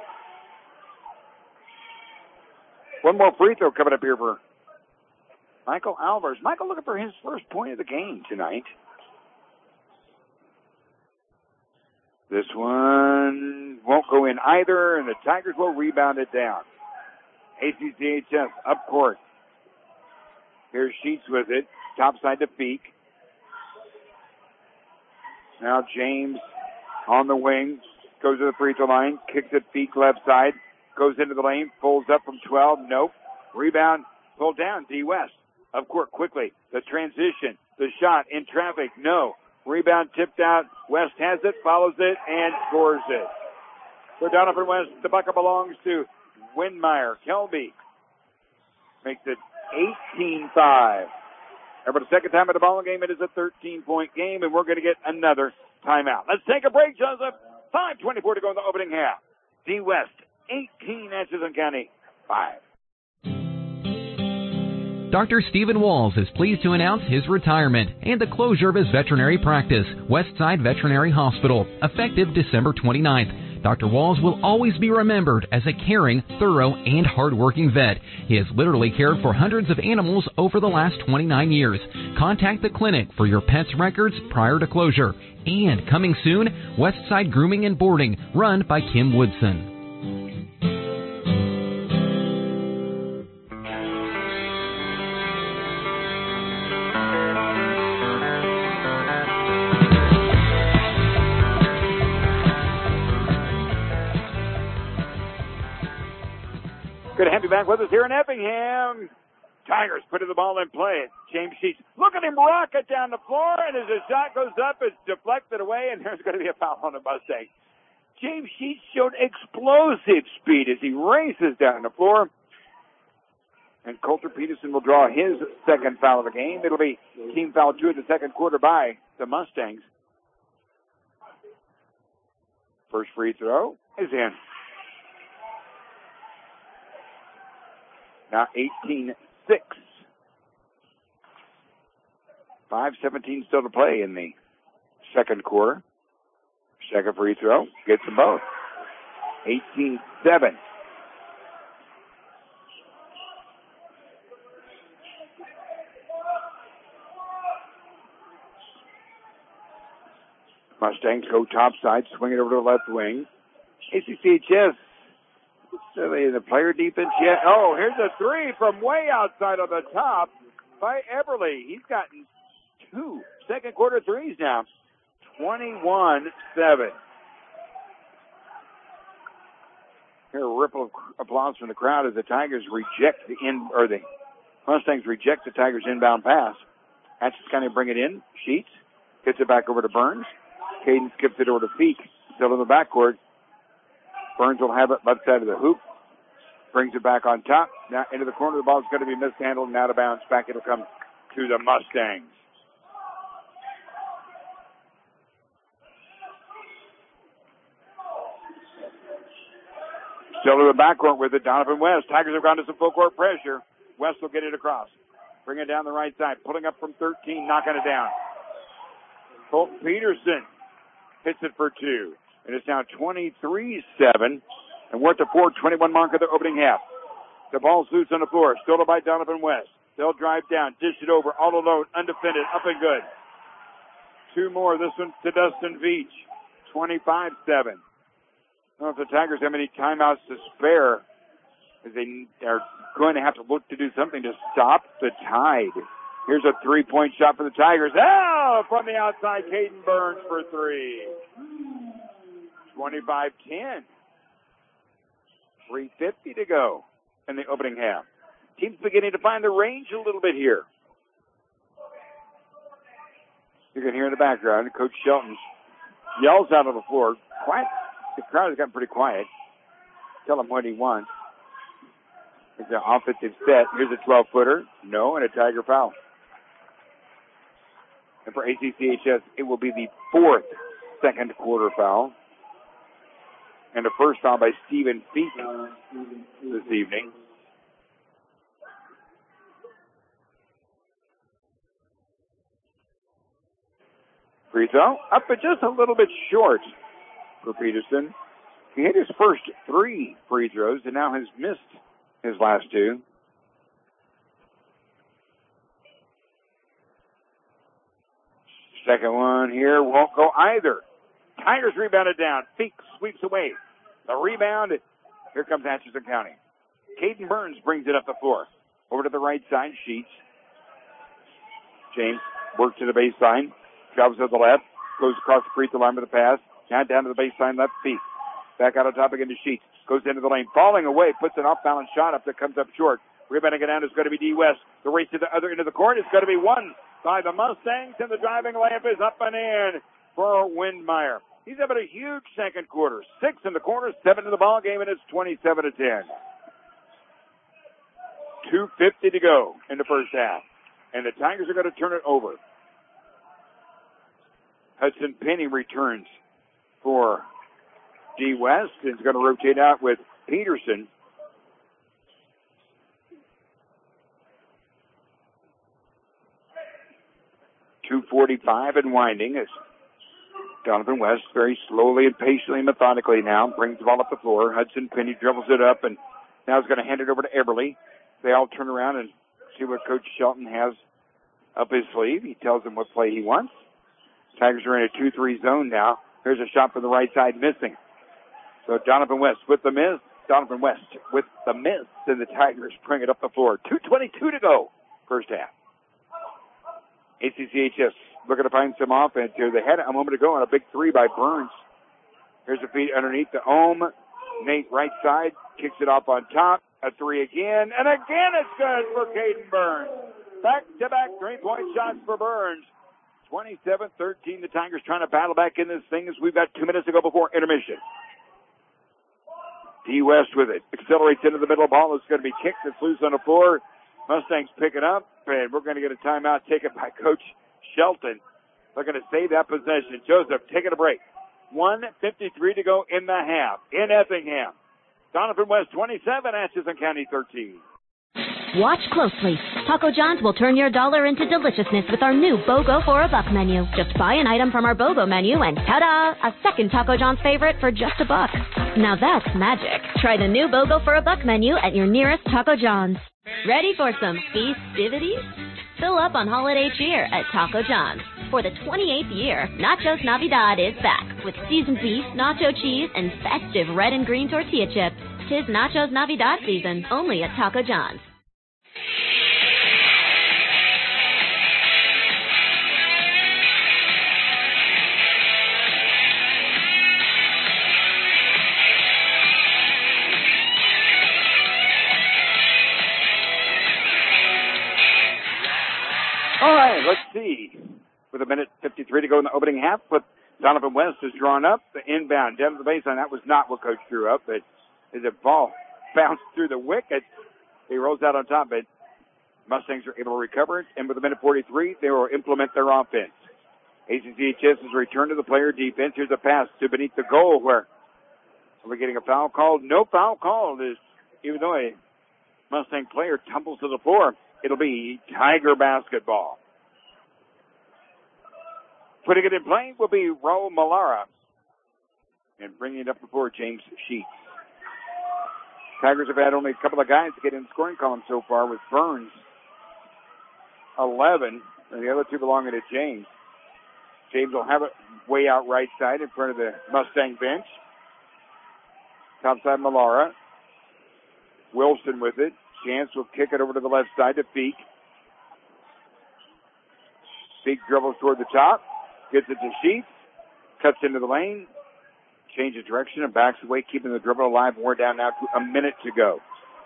One more free throw coming up here for Michael Alvarez. Michael looking for his first point of the game tonight. This one won't go in either, and the Tigers will rebound it down. A C C H S up court. Here's Sheets with it. Top side to Feek. Now James on the wing. Goes to the free throw line. Kicks it Feek left side. Goes into the lane. Pulls up from twelve. Nope. Rebound. Pulled down. D West. Up court quickly. The transition. The shot in traffic. No. Rebound tipped out. West has it. Follows it. And scores it. So Donovan West. The bucket belongs to Windmeyer. Kelby makes it eighteen five. And for the second time at the ball game, it is a thirteen-point game, and we're going to get another timeout. Let's take a break, Joseph. five twenty-four to go in the opening half. D West, eighteen, Atchison County, five. Doctor Stephen Walls is pleased to announce his retirement and the closure of his veterinary practice, Westside Veterinary Hospital, effective December twenty-ninth. Doctor Walls will always be remembered as a caring, thorough, and hardworking vet. He has literally cared for hundreds of animals over the last twenty-nine years. Contact the clinic for your pet's records prior to closure. And coming soon, Westside Grooming and Boarding, run by Kim Woodson. Good to have you back with us here in Effingham. Tigers putting the ball in play. James Sheets, look at him rock it down the floor, and as the shot goes up, it's deflected away, and there's going to be a foul on the Mustang. James Sheets showed explosive speed as he races down the floor. And Coulter Peterson will draw his second foul of the game. It'll be team foul two in the second quarter by the Mustangs. First free throw is in. Now eighteen six. five seventeen still to play in the second quarter. Second free throw. Gets them both. eighteen seven. Mustangs go topside, swing it over to the left wing. A C C H S. So the player defense yet. Oh, here's a three from way outside on the top by Eberly. He's gotten two second quarter threes now. twenty-one seven. Here a ripple of applause from the crowd as the Tigers reject the in or the Mustangs reject the Tigers inbound pass. Atchison County bring it in. Sheets gets it back over to Burns. Caden skips it over to Feek. Still in the backcourt. Burns will have it left side of the hoop. Brings it back on top. Now into the corner. The ball is going to be mishandled and out of bounds. Back it'll come to the Mustangs. Still to the backcourt with it. Donovan West. Tigers have gone to some full court pressure. West will get it across. Bring it down the right side. Pulling up from thirteen. Knocking it down. Colton Peterson hits it for two. And it's now twenty-three seven. And we're at the four twenty-one mark of the opening half. The ball's loose on the floor. Stolen by Donovan West. They'll drive down. Dish it over. All alone. Undefended. Up and good. Two more. This one to Dustin Veach. twenty-five seven. I don't know if the Tigers have any timeouts to spare, as they are going to have to look to do something to stop the tide. Here's a three-point shot for the Tigers. Oh, from the outside, Caden Burns for three. twenty-five ten. three fifty to go in the opening half. Team's beginning to find the range a little bit here. You can hear in the background, Coach Shelton yells out on the floor. Quiet. The crowd has gotten pretty quiet. Tell him what he wants. It's an offensive set. Here's a twelve-footer. No, and a Tiger foul. And for A C C H S, it will be the fourth second quarter foul. And the first foul by Stephen Feek this evening. Free throw up but just a little bit short for Peterson. He hit his first three free throws and now has missed his last two. Second one here won't go either. Tigers rebounded down. Feek sweeps away. The rebound. Here comes Atchison County. Caden Burns brings it up the floor. Over to the right side. Sheets. James works to the baseline. Travels to the left. Goes across the free throw line with the pass. Now down to the baseline left. Feek. Back out on top again to Sheets. Goes into the lane. Falling away. Puts an off-balance shot up that comes up short. Rebounding it down is going to be D. West. The race to the other end of the court is going to be won by the Mustangs, and the driving layup is up and in for Windmeyer. He's having a huge second quarter. Six in the quarter, seven in the ball game, and it's twenty-seven to ten. two fifty to go in the first half, and the Tigers are going to turn it over. Hudson Penny returns for D. West and is going to rotate out with Peterson. two forty-five and winding as Donovan West very slowly and patiently, methodically now brings the ball up the floor. Hudson Penny dribbles it up and now is going to hand it over to Eberly. They all turn around and see what Coach Shelton has up his sleeve. He tells them what play he wants. Tigers are in a two three zone now. Here's a shot from the right side missing. So Donovan West with the miss. Donovan West with the miss, and the Tigers bring it up the floor. two twenty-two to go, first half. A C C H S looking to find some offense here. They had it a moment ago on a big three by Burns. Here's a feed underneath the Ohm. Nate right side kicks it off on top. A three again, and again it's good for Caden Burns. Back-to-back three-point shots for Burns. twenty-seven thirteen, the Tigers trying to battle back in this thing as we've got two minutes to go before intermission. D. West with it. Accelerates into the middle of the ball. It's going to be kicked. It's loose on the floor. Mustangs pick it up, and we're going to get a timeout taken by Coach Shelton. Looking to save that possession. Joseph taking a break. one fifty-three to go in the half in Effingham. Donovan West twenty-seven, Atchison County thirteen. Watch closely. Taco John's will turn your dollar into deliciousness with our new BOGO for a buck menu. Just buy an item from our BOGO menu and ta-da! A second Taco John's favorite for just a buck. Now that's magic. Try the new BOGO for a buck menu at your nearest Taco John's. Ready for some festivities? Fill up on holiday cheer at Taco John's. For the twenty-eighth year, Nachos Navidad is back with seasoned beef, nacho cheese, and festive red and green tortilla chips. Tis Nachos Navidad season, only at Taco John's. All right, let's see. With a minute fifty-three to go in the opening half, but Donovan West is drawn up. The inbound down to the baseline. That was not what Coach drew up, but as the ball bounced through the wicket, he rolls out on top of it. Mustangs are able to recover it, and with a minute forty-three, they will implement their offense. A C C H S has returned to the player defense. Here's a pass to beneath the goal where are we getting a foul called? No foul called, is even though a Mustang player tumbles to the floor. It'll be Tiger basketball. Putting it in play will be Raul Malara. And bringing it up before James Sheets. Tigers have had only a couple of guys to get in the scoring column so far with Burns, eleven, and the other two belonging to James. James will have it way out right side in front of the Mustang bench. Top side Malara. Wilson with it. Chance will kick it over to the left side to Feek. Feek dribbles toward the top. Gets it to Sheets. Cuts into the lane. Changes direction and backs away, keeping the dribble alive. We're down now to a minute to go.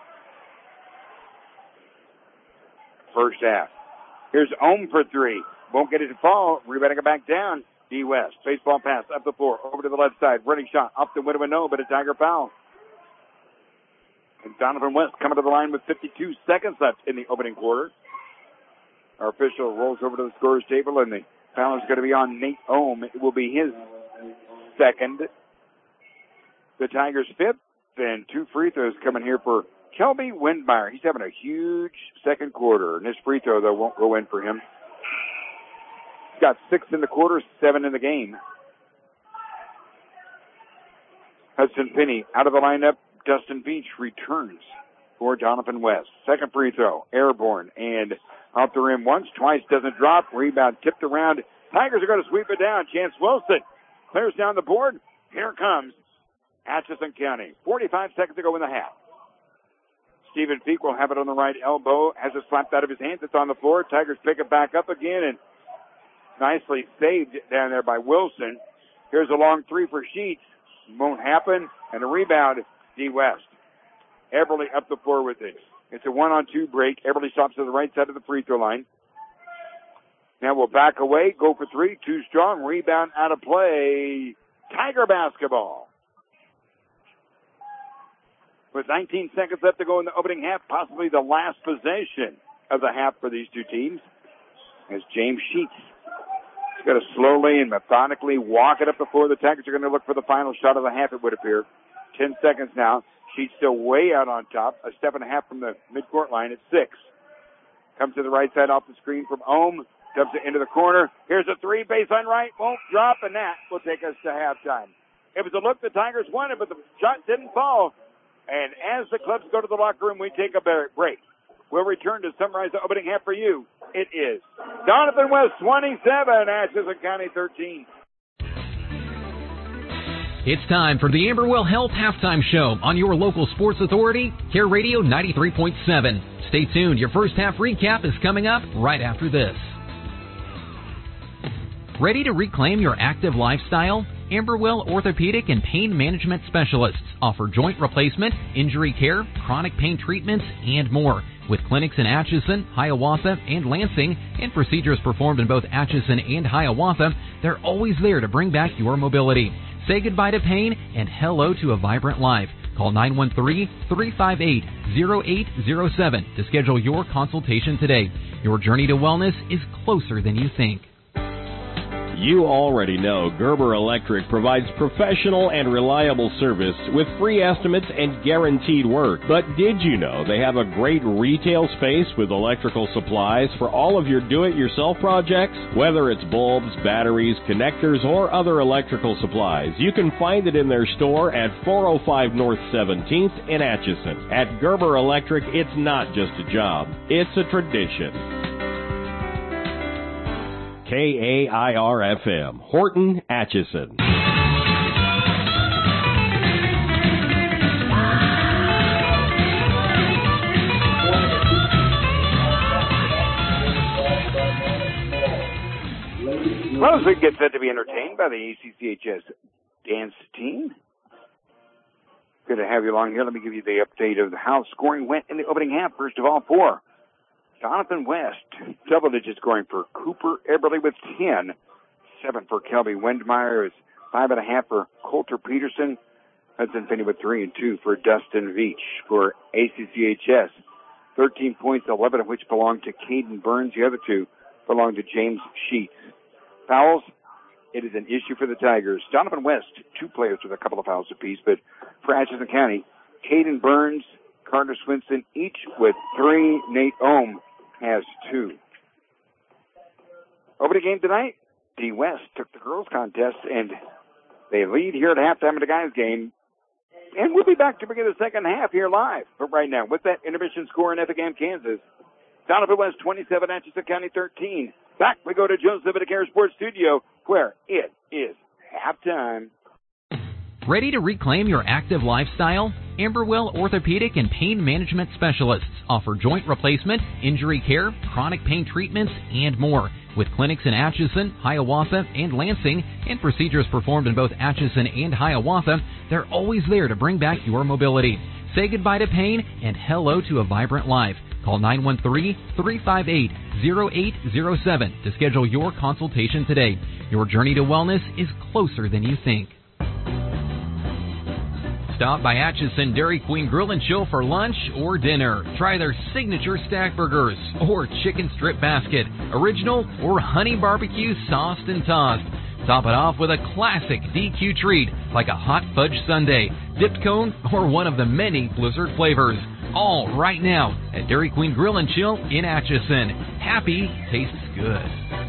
First half. Here's Ohm for three. Won't get it to fall. Rebounding it back down. D. West. Baseball pass up the floor. Over to the left side. Running shot. Off the window and no, but a Tiger foul. And Donovan West coming to the line with fifty-two seconds left in the opening quarter. Our official rolls over to the scorer's table, and the Foul is going to be on Nate Ohm. It will be his second. The Tigers' fifth, and two free throws coming here for Kelby Windmeyer. He's having a huge second quarter, and his free throw, though, won't go in for him. He's got six in the quarter, seven in the game. Hudson Penny out of the lineup. Dustin Beach returns for Donovan West. Second free throw, airborne, and off the rim once, twice, doesn't drop. Rebound tipped around. Tigers are going to sweep it down. Chance Wilson clears down the board. Here comes Atchison County. forty-five seconds to go in the half. Stephen Feek will have it on the right elbow. Has it slapped out of his hands. It's on the floor. Tigers pick it back up again, and nicely saved down there by Wilson. Here's a long three for Sheets. Won't happen. And a rebound, D. West. Eberly up the floor with it. It's a one-on-two break. Eberly stops to the right side of the free throw line. Now we'll back away, go for three, too strong. Rebound out of play. Tiger basketball. With nineteen seconds left to go in the opening half, possibly the last possession of the half for these two teams, as James Sheets is going to slowly and methodically walk it up the floor. The Tigers are going to look for the final shot of the half, it would appear. Ten seconds now. Sheets still way out on top, a step and a half from the midcourt line at six. Comes to the right side off the screen from Ohm. Dumps it into the corner. Here's a three, baseline right. Won't drop, and that will take us to halftime. It was a look the Tigers wanted, but the shot didn't fall. And as the clubs go to the locker room, we take a break. We'll return to summarize the opening half for you. It is Donovan West twenty-seven, Atchison County thirteen. It's time for the Amberwell Health Halftime Show on your local sports authority, Care Radio ninety-three point seven. Stay tuned. Your first half recap is coming up right after this. Ready to reclaim your active lifestyle? Amberwell Orthopedic and Pain Management Specialists offer joint replacement, injury care, chronic pain treatments, and more. With clinics in Atchison, Hiawatha, and Lansing, and procedures performed in both Atchison and Hiawatha, they're always there to bring back your mobility. Say goodbye to pain and hello to a vibrant life. Call nine one three, three five eight, zero eight zero seven to schedule your consultation today. Your journey to wellness is closer than you think. You already know Gerber Electric provides professional and reliable service with free estimates and guaranteed work. But did you know they have a great retail space with electrical supplies for all of your do-it-yourself projects? Whether it's bulbs, batteries, connectors, or other electrical supplies, you can find it in their store at four oh five North seventeenth in Atchison. At Gerber Electric, it's not just a job, it's a tradition. K A I R F M, Horton, Atchison. Well, as we get set to be entertained by the A C C H S dance team. Good to have you along here. Let me give you the update of how scoring went in the opening half. First of all, four. Donovan West, double-digit scoring for Cooper Eberly with ten. Seven for Kelby Windmeyer. It's five and a half for Coulter Peterson. Hudson Finney with three and two for Dustin Veach. For A C C H S, thirteen points, eleven of which belong to Caden Burns. The other two belong to James Sheets. Fouls, it is an issue for the Tigers. Donovan West, two players with a couple of fouls apiece, but for Atchison County, Caden Burns, Carter Swinson, each with three. Nate Ohm has two. Over the game tonight, D. West took the girls' contest, and they lead here at halftime of the guys' game. And we'll be back to begin the second half here live. But right now, with that intermission score in Effingham, Kansas, Donovan West twenty-seven, Atchison County thirteen. Back we go to Joe's Living Sports Studio, where it is halftime. Ready to reclaim your active lifestyle? Amberwell Orthopedic and Pain Management Specialists offer joint replacement, injury care, chronic pain treatments, and more. With clinics in Atchison, Hiawatha, and Lansing, and procedures performed in both Atchison and Hiawatha, they're always there to bring back your mobility. Say goodbye to pain and hello to a vibrant life. Call nine one three, three five eight, zero eight zero seven to schedule your consultation today. Your journey to wellness is closer than you think. Stop by Atchison Dairy Queen Grill and Chill for lunch or dinner. Try their signature stack burgers or chicken strip basket, original or honey barbecue sauced and tossed. Top it off with a classic D Q treat like a hot fudge sundae, dipped cone, or one of the many Blizzard flavors. All right now at Dairy Queen Grill and Chill in Atchison. Happy tastes good.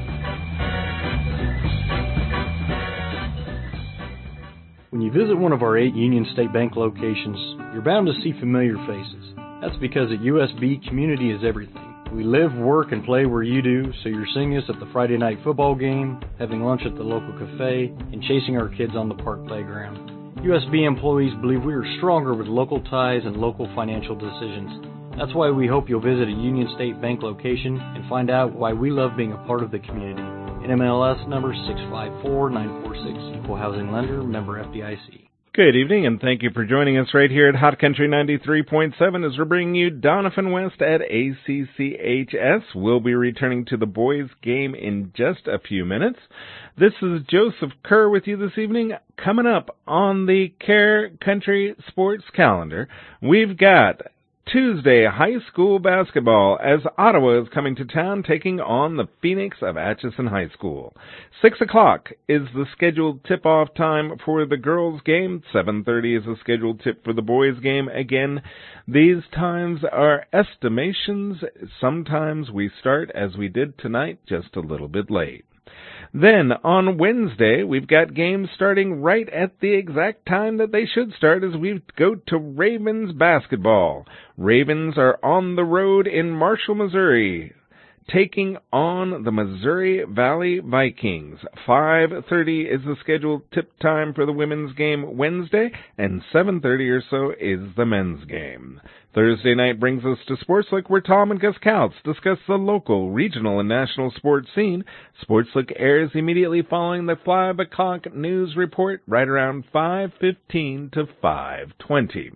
When you visit one of our eight Union State Bank locations, you're bound to see familiar faces. That's because at U S B, community is everything. We live, work, and play where you do, so you're seeing us at the Friday night football game, having lunch at the local cafe, and chasing our kids on the park playground. U S B employees believe we are stronger with local ties and local financial decisions. That's why we hope you'll visit a Union State Bank location and find out why we love being a part of the community. N M L S number six five four nine four six, Equal Housing Lender, member F D I C. Good evening, and thank you for joining us right here at Hot Country ninety-three point seven as we're bringing you Donovan West at A C C H S. We'll be returning to the boys' game in just a few minutes. This is Joseph Kerr with you this evening. Coming up on the Care Country Sports calendar, we've got Tuesday high school basketball as Ottawa is coming to town taking on the Phoenix of Atchison High School. Six o'clock is the scheduled tip-off time for the girls' game. seven thirty is the scheduled tip for the boys' game. Again, these times are estimations. Sometimes we start, as we did tonight, just a little bit late. Then, on Wednesday, we've got games starting right at the exact time that they should start as we go to Ravens basketball. Ravens are on the road in Marshall, Missouri, taking on the Missouri Valley Vikings. five thirty is the scheduled tip time for the women's game Wednesday, and seven thirty or so is the men's game. Thursday night brings us to SportsLink, where Tom and Gus Kautz discuss the local, regional, and national sports scene. SportsLink airs immediately following the five o'clock news report, right around five fifteen to five twenty.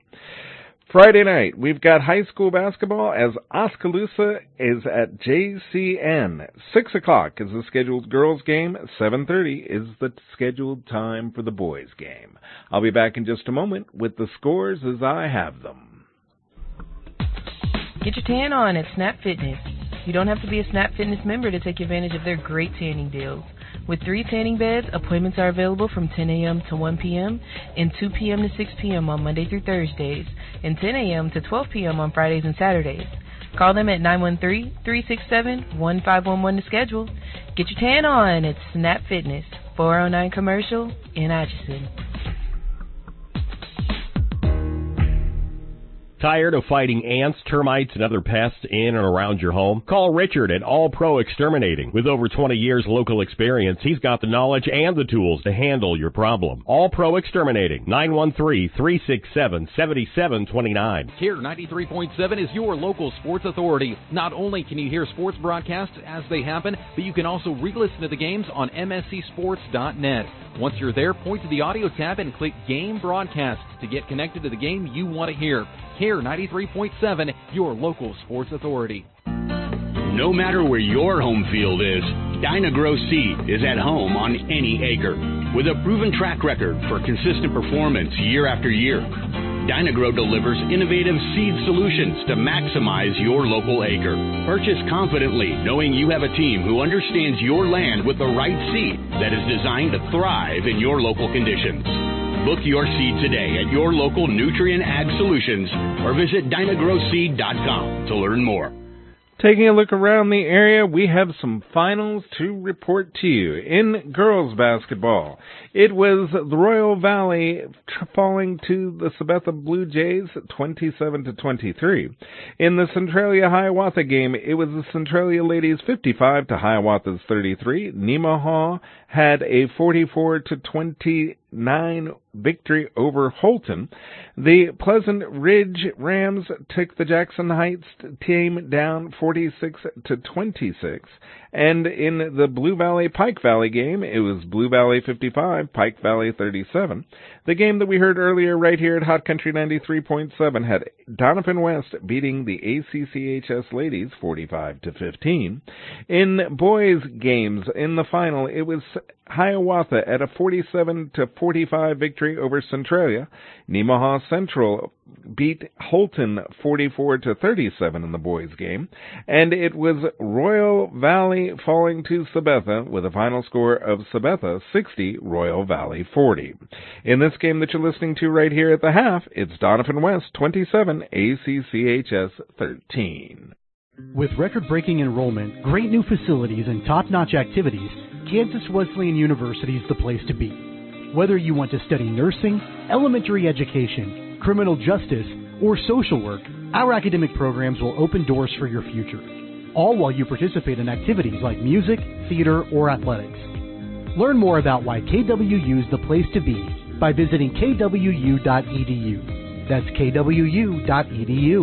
Friday night, we've got high school basketball as Oskaloosa is at J C N. Six o'clock is the scheduled girls' game. seven thirty is the scheduled time for the boys' game. I'll be back in just a moment with the scores as I have them. Get your tan on at Snap Fitness. You don't have to be a Snap Fitness member to take advantage of their great tanning deals. With three tanning beds, appointments are available from ten a.m. to one p.m. and two p.m. to six p.m. on Monday through Thursdays, and ten a.m. to twelve p.m. on Fridays and Saturdays. Call them at nine one three, three six seven, one five one one to schedule. Get your tan on at Snap Fitness, four oh nine Commercial in Atchison. Tired of fighting ants, termites, and other pests in and around your home? Call Richard at All Pro Exterminating. With over twenty years local experience, he's got the knowledge and the tools to handle your problem. All Pro Exterminating, nine one three, three six seven, seven seven two nine. Care ninety-three point seven is your local sports authority. Not only can you hear sports broadcasts as they happen, but you can also re-listen to the games on M S C sports dot net. Once you're there, point to the audio tab and click Game Broadcasts to get connected to the game you want to hear. Care ninety-three point seven, your local sports authority. No matter where your home field is, Dyna-Gro Seed is at home on any acre. With a proven track record for consistent performance year after year, Dyna-Gro delivers innovative seed solutions to maximize your local acre. Purchase confidently, knowing you have a team who understands your land with the right seed that is designed to thrive in your local conditions. Book your seed today at your local Nutrient Ag Solutions or visit Dyna Gro Seed dot com to learn more. Taking a look around the area, we have some finals to report to you. In girls basketball, it was the Royal Valley falling to the Sabetha Blue Jays twenty-seven to twenty-three. In the Centralia Hiawatha game, it was the Centralia Ladies fifty-five to Hiawatha's thirty-three. Nemaha had a forty-four to twenty-nine victory over Holton. The Pleasant Ridge Rams took the Jackson Heights team down forty-six to twenty-six. And in the Blue Valley Pike Valley game, it was Blue Valley fifty-five, Pike Valley thirty-seven. The game that we heard earlier right here at Hot Country ninety-three point seven had Donovan West beating the A C C H S ladies forty-five to fifteen. In boys games, in the final, it was Hiawatha at a forty-seven to forty-five victory over Centralia. Nemaha Central beat Holton forty-four to thirty-seven in the boys game. And it was Royal Valley falling to Sabetha with a final score of Sabetha sixty, Royal Valley forty. In this game that you're listening to right here at the half, it's Donovan West twenty-seven, A C C H S thirteen. With record-breaking enrollment, great new facilities, and top-notch activities, Kansas Wesleyan University is the place to be. Whether you want to study nursing, elementary education, criminal justice, or social work, our academic programs will open doors for your future, all while you participate in activities like music, theater, or athletics. Learn more about why K W U is the place to be by visiting k w u dot e d u. That's k w u dot e d u.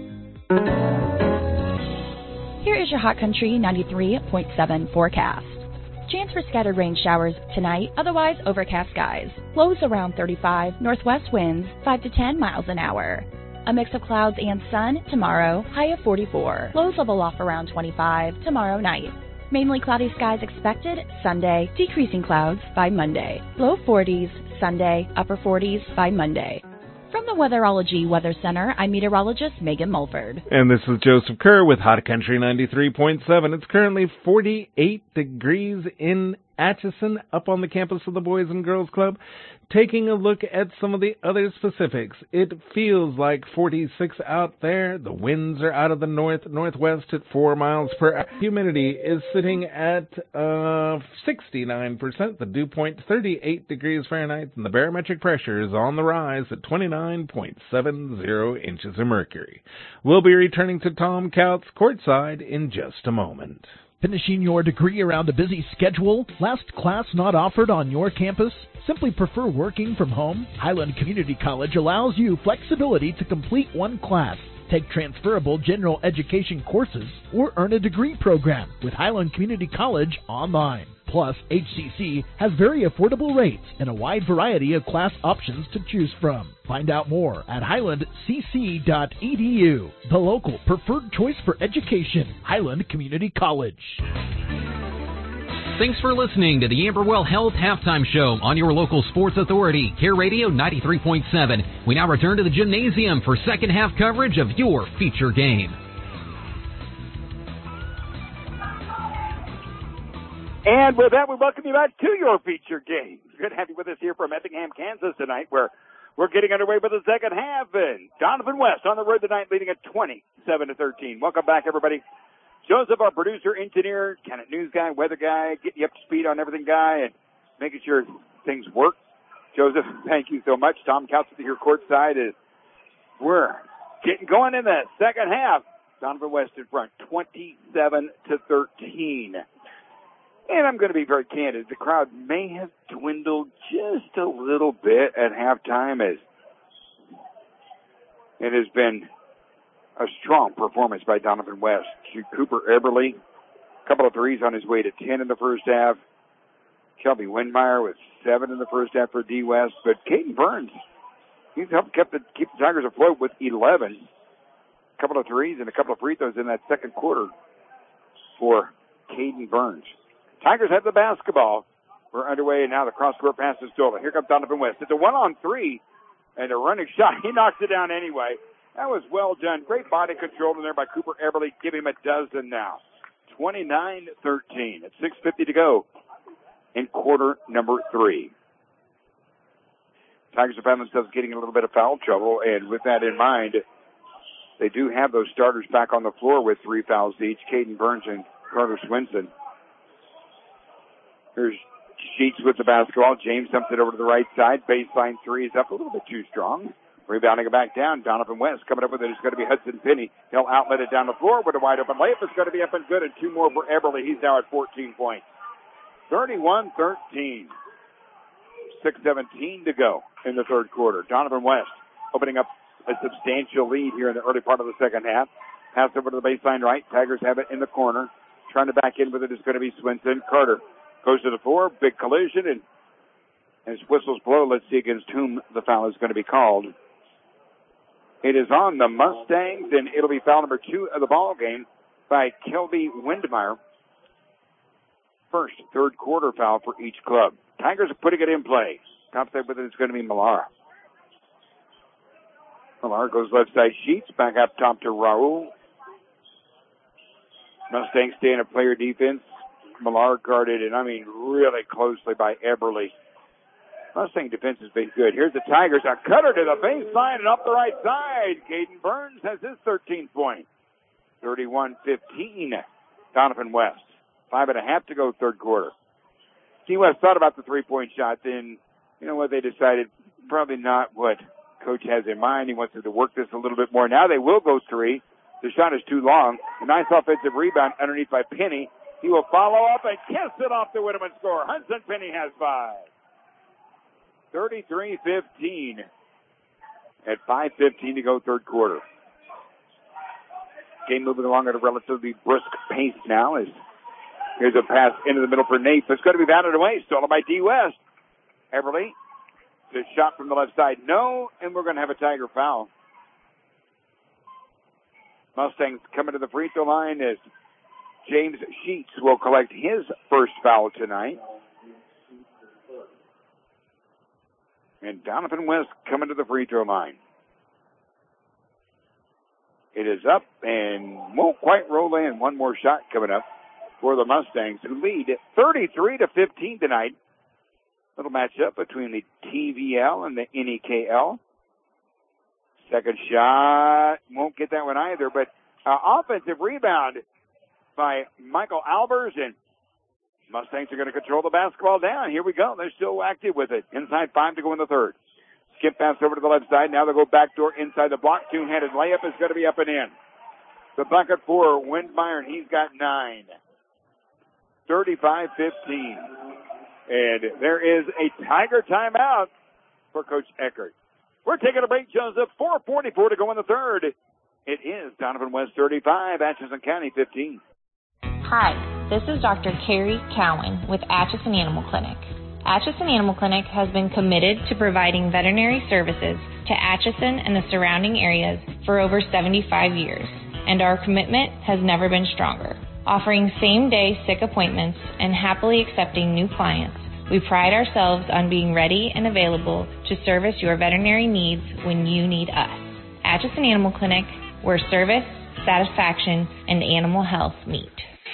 Here is your Hot Country ninety-three point seven forecast. Chance for scattered rain showers tonight, otherwise overcast skies. Lows around thirty-five, northwest winds five to ten miles an hour. A mix of clouds and sun tomorrow, high of forty-four. Lows level off around twenty-five tomorrow night. Mainly cloudy skies expected Sunday, decreasing clouds by Monday. Low forties Sunday, upper forties by Monday. From the Weatherology Weather Center, I'm meteorologist Megan Mulford. And this is Joseph Kerr with Hot Country ninety-three point seven. It's currently forty-eight degrees in Atchison, up on the campus of the Boys and Girls Club. Taking a look at some of the other specifics, it feels like forty-six out there. The winds are out of the north-northwest at four miles per hour. Humidity is sitting at uh, sixty-nine percent. The dew point thirty-eight degrees Fahrenheit, and the barometric pressure is on the rise at twenty-nine point seven zero inches of mercury. We'll be returning to Tom Couts courtside in just a moment. Finishing your degree around a busy schedule? Last class not offered on your campus? Simply prefer working from home? Highland Community College allows you flexibility to complete one class, take transferable general education courses, or earn a degree program with Highland Community College online. Plus, H C C has very affordable rates and a wide variety of class options to choose from. Find out more at highland c c dot e d u, the local preferred choice for education, Highland Community College. Thanks for listening to the Amberwell Health Halftime Show on your local sports authority, Care Radio ninety-three point seven. We now return to the gymnasium for second half coverage of your feature game. And with that, we welcome you back to your feature game. Good to have you with us here from Effingham, Kansas tonight, where we're getting underway with the second half. And Donovan West on the road tonight, leading at twenty-seven to thirteen. Welcome back, everybody. Joseph, our producer, engineer, kind of news guy, weather guy, getting you up to speed on everything guy, and making sure things work. Joseph, thank you so much. Tom Couts with your courtside is we're getting going in the second half. Donovan West in front, twenty-seven to thirteen. And I'm going to be very candid. The crowd may have dwindled just a little bit at halftime as it has been a strong performance by Donovan West. Cooper Eberly, a couple of threes on his way to ten in the first half. Shelby Windmeyer with seven in the first half for D West. But Caden Burns, he's helped keep the, keep the Tigers afloat with eleven. A couple of threes and a couple of free throws in that second quarter for Caden Burns. Tigers have the basketball. We're underway, and now the cross-court pass is stolen. Here comes Donovan West. It's a one-on-three, and a running shot. He knocks it down anyway. That was well done. Great body control in there by Cooper Eberly. Give him a dozen now. twenty-nine thirteen. It's six fifty to go in quarter number three. Tigers have found themselves getting a little bit of foul trouble, and with that in mind, they do have those starters back on the floor with three fouls each, Caden Burns and Carter Swinson. Here's Sheets with the basketball. James dumps it over to the right side. Baseline three is up a little bit too strong. Rebounding it back down. Donovan West coming up with it. It's going to be Hudson Penny. He'll outlet it down the floor with a wide open layup. It's going to be up and good, and two more for Eberly. He's now at fourteen points. thirty-one thirteen. six seventeen to go in the third quarter. Donovan West opening up a substantial lead here in the early part of the second half. Pass over to the baseline right. Tigers have it in the corner. Trying to back in with it is going to be Swinson. Carter goes to the floor, big collision, and As whistles blow, let's see against whom the foul is going to be called. It is on the Mustangs, and it'll be foul number two of the ball game by Kelby Windmeyer. First, third quarter foul for each club. Tigers are putting it in play. Top side with it is going to be Millar. Millar goes left side Sheets, back up top to Raul. Mustangs stay in a player defense. Millar guarded, and I mean really closely by Eberly. Mustang defense has been good. Here's the Tigers. A cutter to the baseline and up the right side. Caden Burns has his thirteenth point. thirty-one fifteen. Donovan West. Five and a half to go third quarter. Key West thought about the three-point shot. Then, you know what, they decided probably not what Coach has in mind. He wants them to work this a little bit more. Now they will go three. The shot is too long. A nice offensive rebound underneath by Penny. He will follow up and kiss it off the Winneman score. Hudson Penny has five. thirty-three fifteen at five fifteen to go third quarter. Game moving along at a relatively brisk pace now. As here's a pass into the middle for Nate. It's going to be batted away. Stolen by D. West. Everly. The shot from the left side. No. And we're going to have a Tiger foul. Mustangs coming to the free throw line as James Sheets will collect his first foul tonight. And Donovan West coming to the free throw line. It is up and won't quite roll in. One more shot coming up for the Mustangs, who lead thirty-three to fifteen tonight. Little matchup between the T V L and the N E K L. Second shot, won't get that one either, but uh, offensive rebound by Michael Albers, and Mustangs are going to control the basketball down. Here we go. They're still active with it. Inside five to go in the third. Skip pass over to the left side. Now they'll go backdoor inside the block. Two-handed layup is going to be up and in. The bucket for Windmeyer, and he's got nine. thirty-five fifteen. And there is a Tiger timeout for Coach Eckert. We're taking a break, Joseph. four forty-four to go in the third. It is Donovan West thirty-five, Atchison County fifteen. Hi, this is Doctor Carrie Cowan with Atchison Animal Clinic. Atchison Animal Clinic has been committed to providing veterinary services to Atchison and the surrounding areas for over seventy-five years, and our commitment has never been stronger. Offering same-day sick appointments and happily accepting new clients, we pride ourselves on being ready and available to service your veterinary needs when you need us. Atchison Animal Clinic, where service, satisfaction, and animal health meet.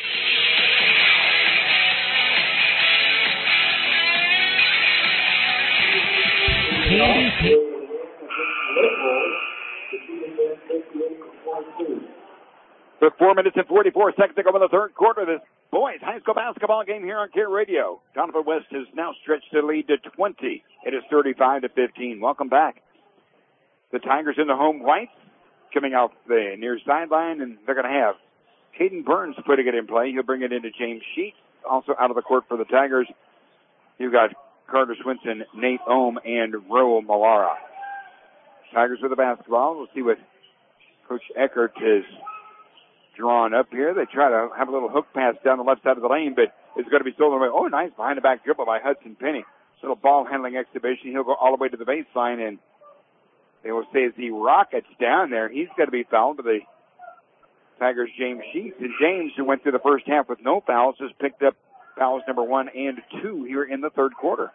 With four minutes and forty-four seconds to go in the third quarter, this boys high school basketball game here on Care Radio. Donovan West has now stretched the lead to twenty. It is thirty-five to fifteen. Welcome back. The Tigers in the home whites coming out the near sideline, and they're going to have Caden Burns putting it in play. He'll bring it into James Sheets. Also out of the court for the Tigers, you've got Carter Swinson, Nate Ohm, and Raul Malara. Tigers with the basketball. We'll see what Coach Eckert has drawn up here. They try to have a little hook pass down the left side of the lane, but it's going to be stolen away. Oh, nice behind the back dribble by Hudson Penny. Little ball handling exhibition. He'll go all the way to the baseline, and they will say as he rockets down there, he's going to be fouled by the Tigers' James Sheets. And James, who went through the first half with no fouls, has picked up fouls number one and two here in the third quarter.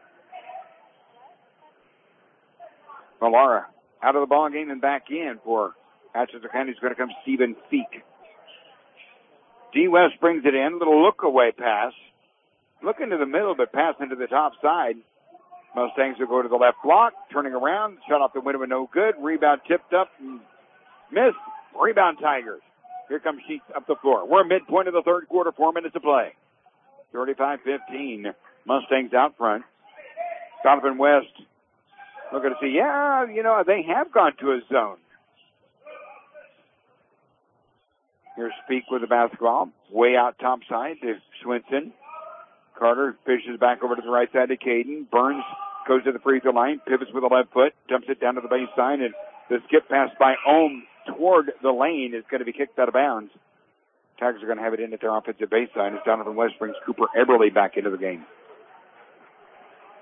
Malara out of the ball game and back in for Atchison County. Is going to come Stephen Feek. D. West brings it in. Little look away pass. Look into the middle, but pass into the top side. Mustangs will go to the left block. Turning around. Shot off the window, no good. Rebound tipped up. And missed. Rebound Tigers. Here comes Sheets up the floor. We're midpoint of the third quarter. Four minutes to play. thirty-five fifteen. Mustangs out front. Donovan West looking to see, yeah, you know, they have gone to a zone. Here's Speak with the basketball. Way out top side to Swinson. Carter fishes back over to the right side to Caden. Burns goes to the free throw line, pivots with the left foot, dumps it down to the baseline, and the skip pass by Ohm toward the lane is going to be kicked out of bounds. Tigers are going to have it in at their offensive baseline as Donovan West brings Cooper Eberly back into the game.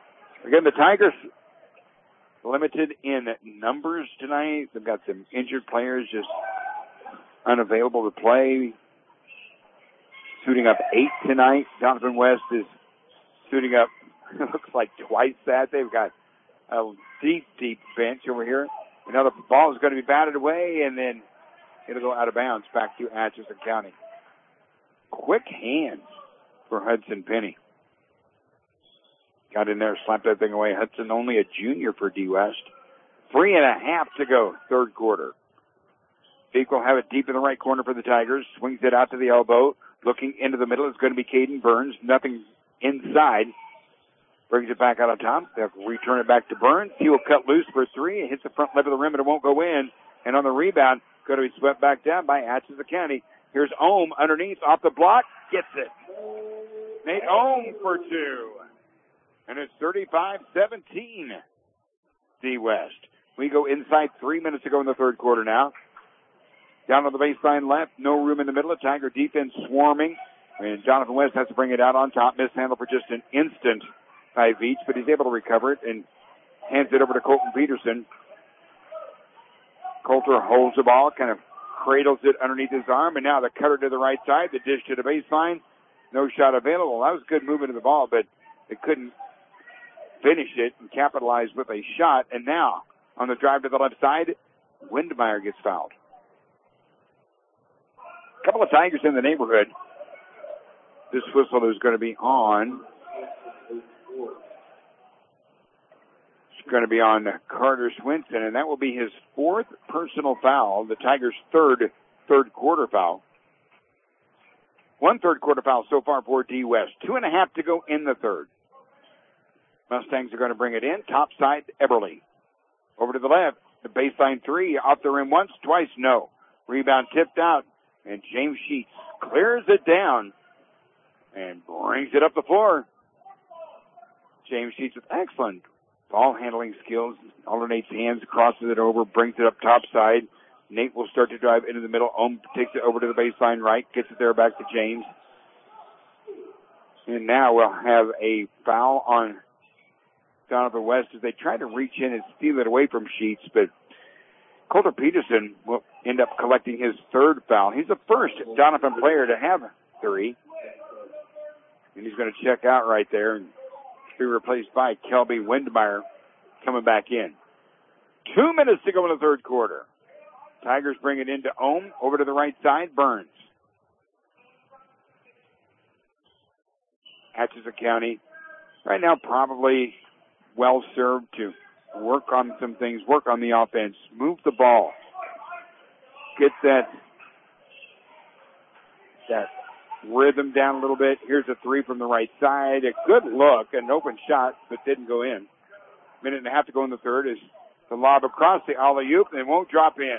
Again, the Tigers limited in numbers tonight. They've got some injured players just unavailable to play. Suiting up eight tonight. Donovan West is suiting up, it looks like twice that. They've got a deep, deep bench over here. And now the ball is going to be batted away, and then it'll go out of bounds back to Atchison County. Quick hands for Hudson Penny. Got in there, slapped that thing away. Hudson only a junior for D West. Three and a half to go, third quarter. Feek will have it deep in the right corner for the Tigers. Swings it out to the elbow. Looking into the middle is going to be Caden Burns. Nothing inside. Brings it back out on top. They'll return it back to Burns. He will cut loose for three. It hits the front lip of the rim, and it won't go in. And on the rebound, going to be swept back down by Atchison County. Here's Ohm underneath, off the block. Gets it. Nate Ohm for two. And it's thirty-five seventeen. D West. We go inside three minutes to go in the third quarter now. Down on the baseline left, no room in the middle. A Tiger defense swarming. And Jonathan West has to bring it out on top. Mishandled for just an instant by Veach, but he's able to recover it and hands it over to Colton Peterson. Coulter holds the ball, kind of cradles it underneath his arm, and now the cutter to the right side, the dish to the baseline. No shot available. That was good movement of the ball, but they couldn't finish it and capitalize with a shot. And now, on the drive to the left side, Windmeyer gets fouled. A couple of Tigers in the neighborhood. This whistle is going to be on. It's going to be on Carter Swinson, and that will be his fourth personal foul, the Tigers' third third quarter foul. One third quarter foul so far for D West. Two and a half to go in the third. Mustangs are going to bring it in. Top side, Eberly. Over to the left. The baseline three. Off the rim once, twice, no. Rebound tipped out. And James Sheets clears it down and brings it up the floor. James Sheets with excellent ball handling skills. Alternates hands, crosses it over, brings it up top side. Nate will start to drive into the middle. Ohm takes it over to the baseline right, gets it there back to James. And now we'll have a foul on Donovan West as they try to reach in and steal it away from Sheets, but Coulter Peterson will end up collecting his third foul. He's the first Donovan player to have three. And he's going to check out right there and be replaced by Kelby Windmeyer coming back in. Two minutes to go in the third quarter. Tigers bring it into Ohm. Over to the right side, Burns. Atchison County right now probably well served to work on some things, work on the offense, move the ball, get that that rhythm down a little bit. Here's a three from the right side. A good look, an open shot, but didn't go in. Minute and a half to go in the third is the lob across the alley-oop, and it won't drop in.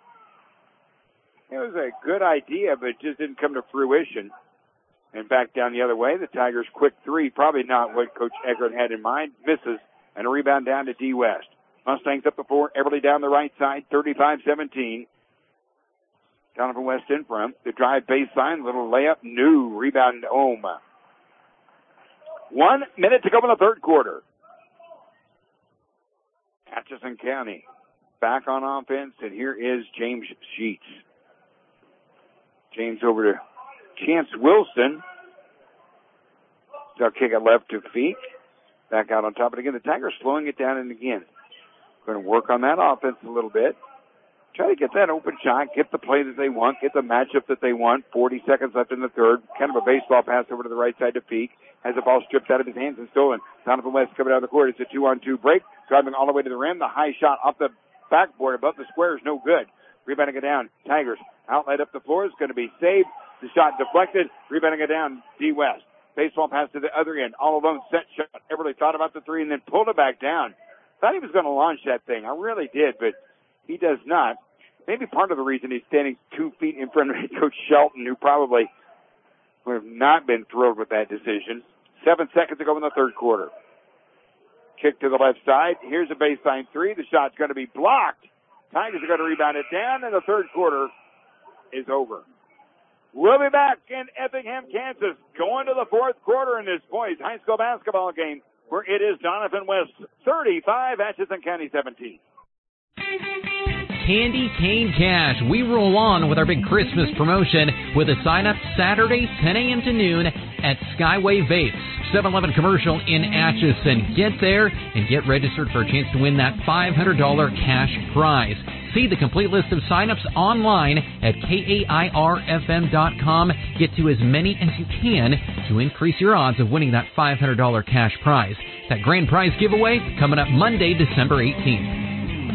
It was a good idea, but it just didn't come to fruition. And back down the other way, the Tigers' quick three, probably not what Coach Eckert had in mind, misses. And a rebound down to D West. Mustangs up the floor. Everly down the right side. thirty-five seventeen. Donovan West in front. The drive baseline. Little layup. New. Rebound Ohm. One minute to go in the third quarter. Atchison County back on offense. And here is James Sheets. James over to Chance Wilson. They'll kick it left to Feek. Back out on top. But again, the Tigers slowing it down and again. Going to work on that offense a little bit. Try to get that open shot, get the play that they want, get the matchup that they want. forty seconds left in the third. Kind of a baseball pass over to the right side to Feek. Has the ball stripped out of his hands and stolen. Donovan West coming out of the court. It's a two-on-two break. Driving all the way to the rim. The high shot off the backboard above the square is no good. Rebounding it down. Tigers. Outlet up the floor is going to be saved. The shot deflected. Rebounding it down. D West. Baseball pass to the other end. All alone. Set shot. Everly thought about the three and then pulled it back down. Thought he was going to launch that thing. I really did, but he does not. Maybe part of the reason he's standing two feet in front of Coach Shelton, who probably would have not been thrilled with that decision. Seven seconds to go in the third quarter. Kick to the left side. Here's a baseline three. The shot's going to be blocked. Tigers are going to rebound it down, and the third quarter is over. We'll be back in Effingham, Kansas, going to the fourth quarter in this boys high school basketball game. where it is Donovan West thirty-five, Atchison County seventeen. Candy Cane Cash. We roll on with our big Christmas promotion with a sign-up Saturday, ten a.m. to noon at Skyway Vapes, seven eleven Commercial in Atchison. Get there and get registered for a chance to win that five hundred dollars cash prize. See the complete list of sign-ups online at K A I R F M dot com. Get to as many as you can to increase your odds of winning that five hundred dollars cash prize. That grand prize giveaway coming up Monday, December eighteenth.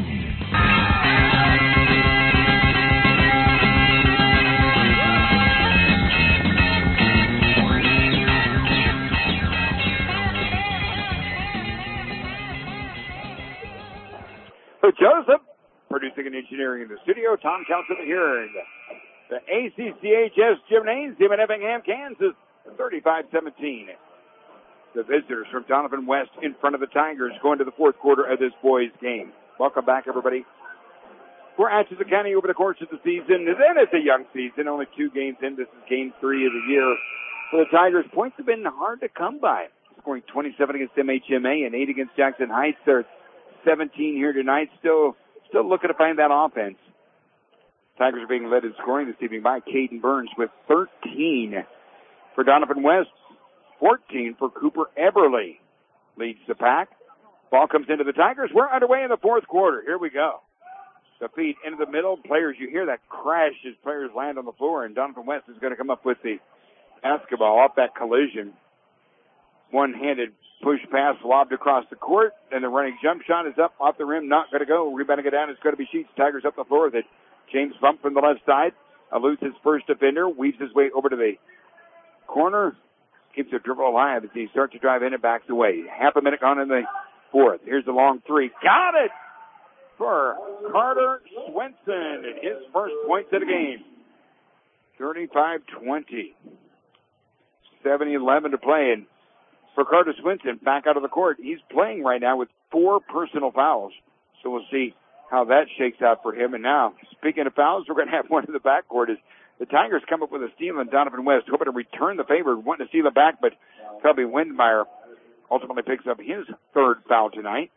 So Joseph, producing and engineering in the studio. Tom Townsend here in the A C C H S Gymnasium in Effingham, Kansas, thirty-five seventeen. The visitors from Donovan West in front of the Tigers going to the fourth quarter of this boys' game. Welcome back, everybody. For Atchison County over the course of the season, and then it's a young season, only two games in. This is game three of the year. For the Tigers, points have been hard to come by. Scoring twenty-seven against M H M A and eight against Jackson Heights. They're seventeen here tonight. Still, still looking to find that offense. Tigers are being led in scoring this evening by Caden Burns with thirteen for Donovan West, fourteen for Cooper Eberly. Leads the pack. Ball comes into the Tigers. We're underway in the fourth quarter. Here we go. The feed into the middle. Players, you hear that crash as players land on the floor, and Donovan West is going to come up with the basketball off that collision. One-handed push pass lobbed across the court, and the running jump shot is up off the rim, not going to go. Rebounding it down, it's going to be Sheets. Tigers up the floor with it. James Bump from the left side, eludes his first defender, weaves his way over to the corner, keeps the dribble alive as he starts to drive in and backs away. Half a minute gone in the fourth. Here's the long three. Got it for Carter Swenson, and his first points of the game. thirty-five twenty. seven eleven to play, and for Carter Swenson, back out of the court. He's playing right now with four personal fouls. So we'll see how that shakes out for him. And now, speaking of fouls, we're going to have one in the backcourt as the Tigers come up with a steal, and Donovan West hoping to return the favor, wanting to steal it back, but Cubby Windmeyer ultimately picks up his third foul tonight.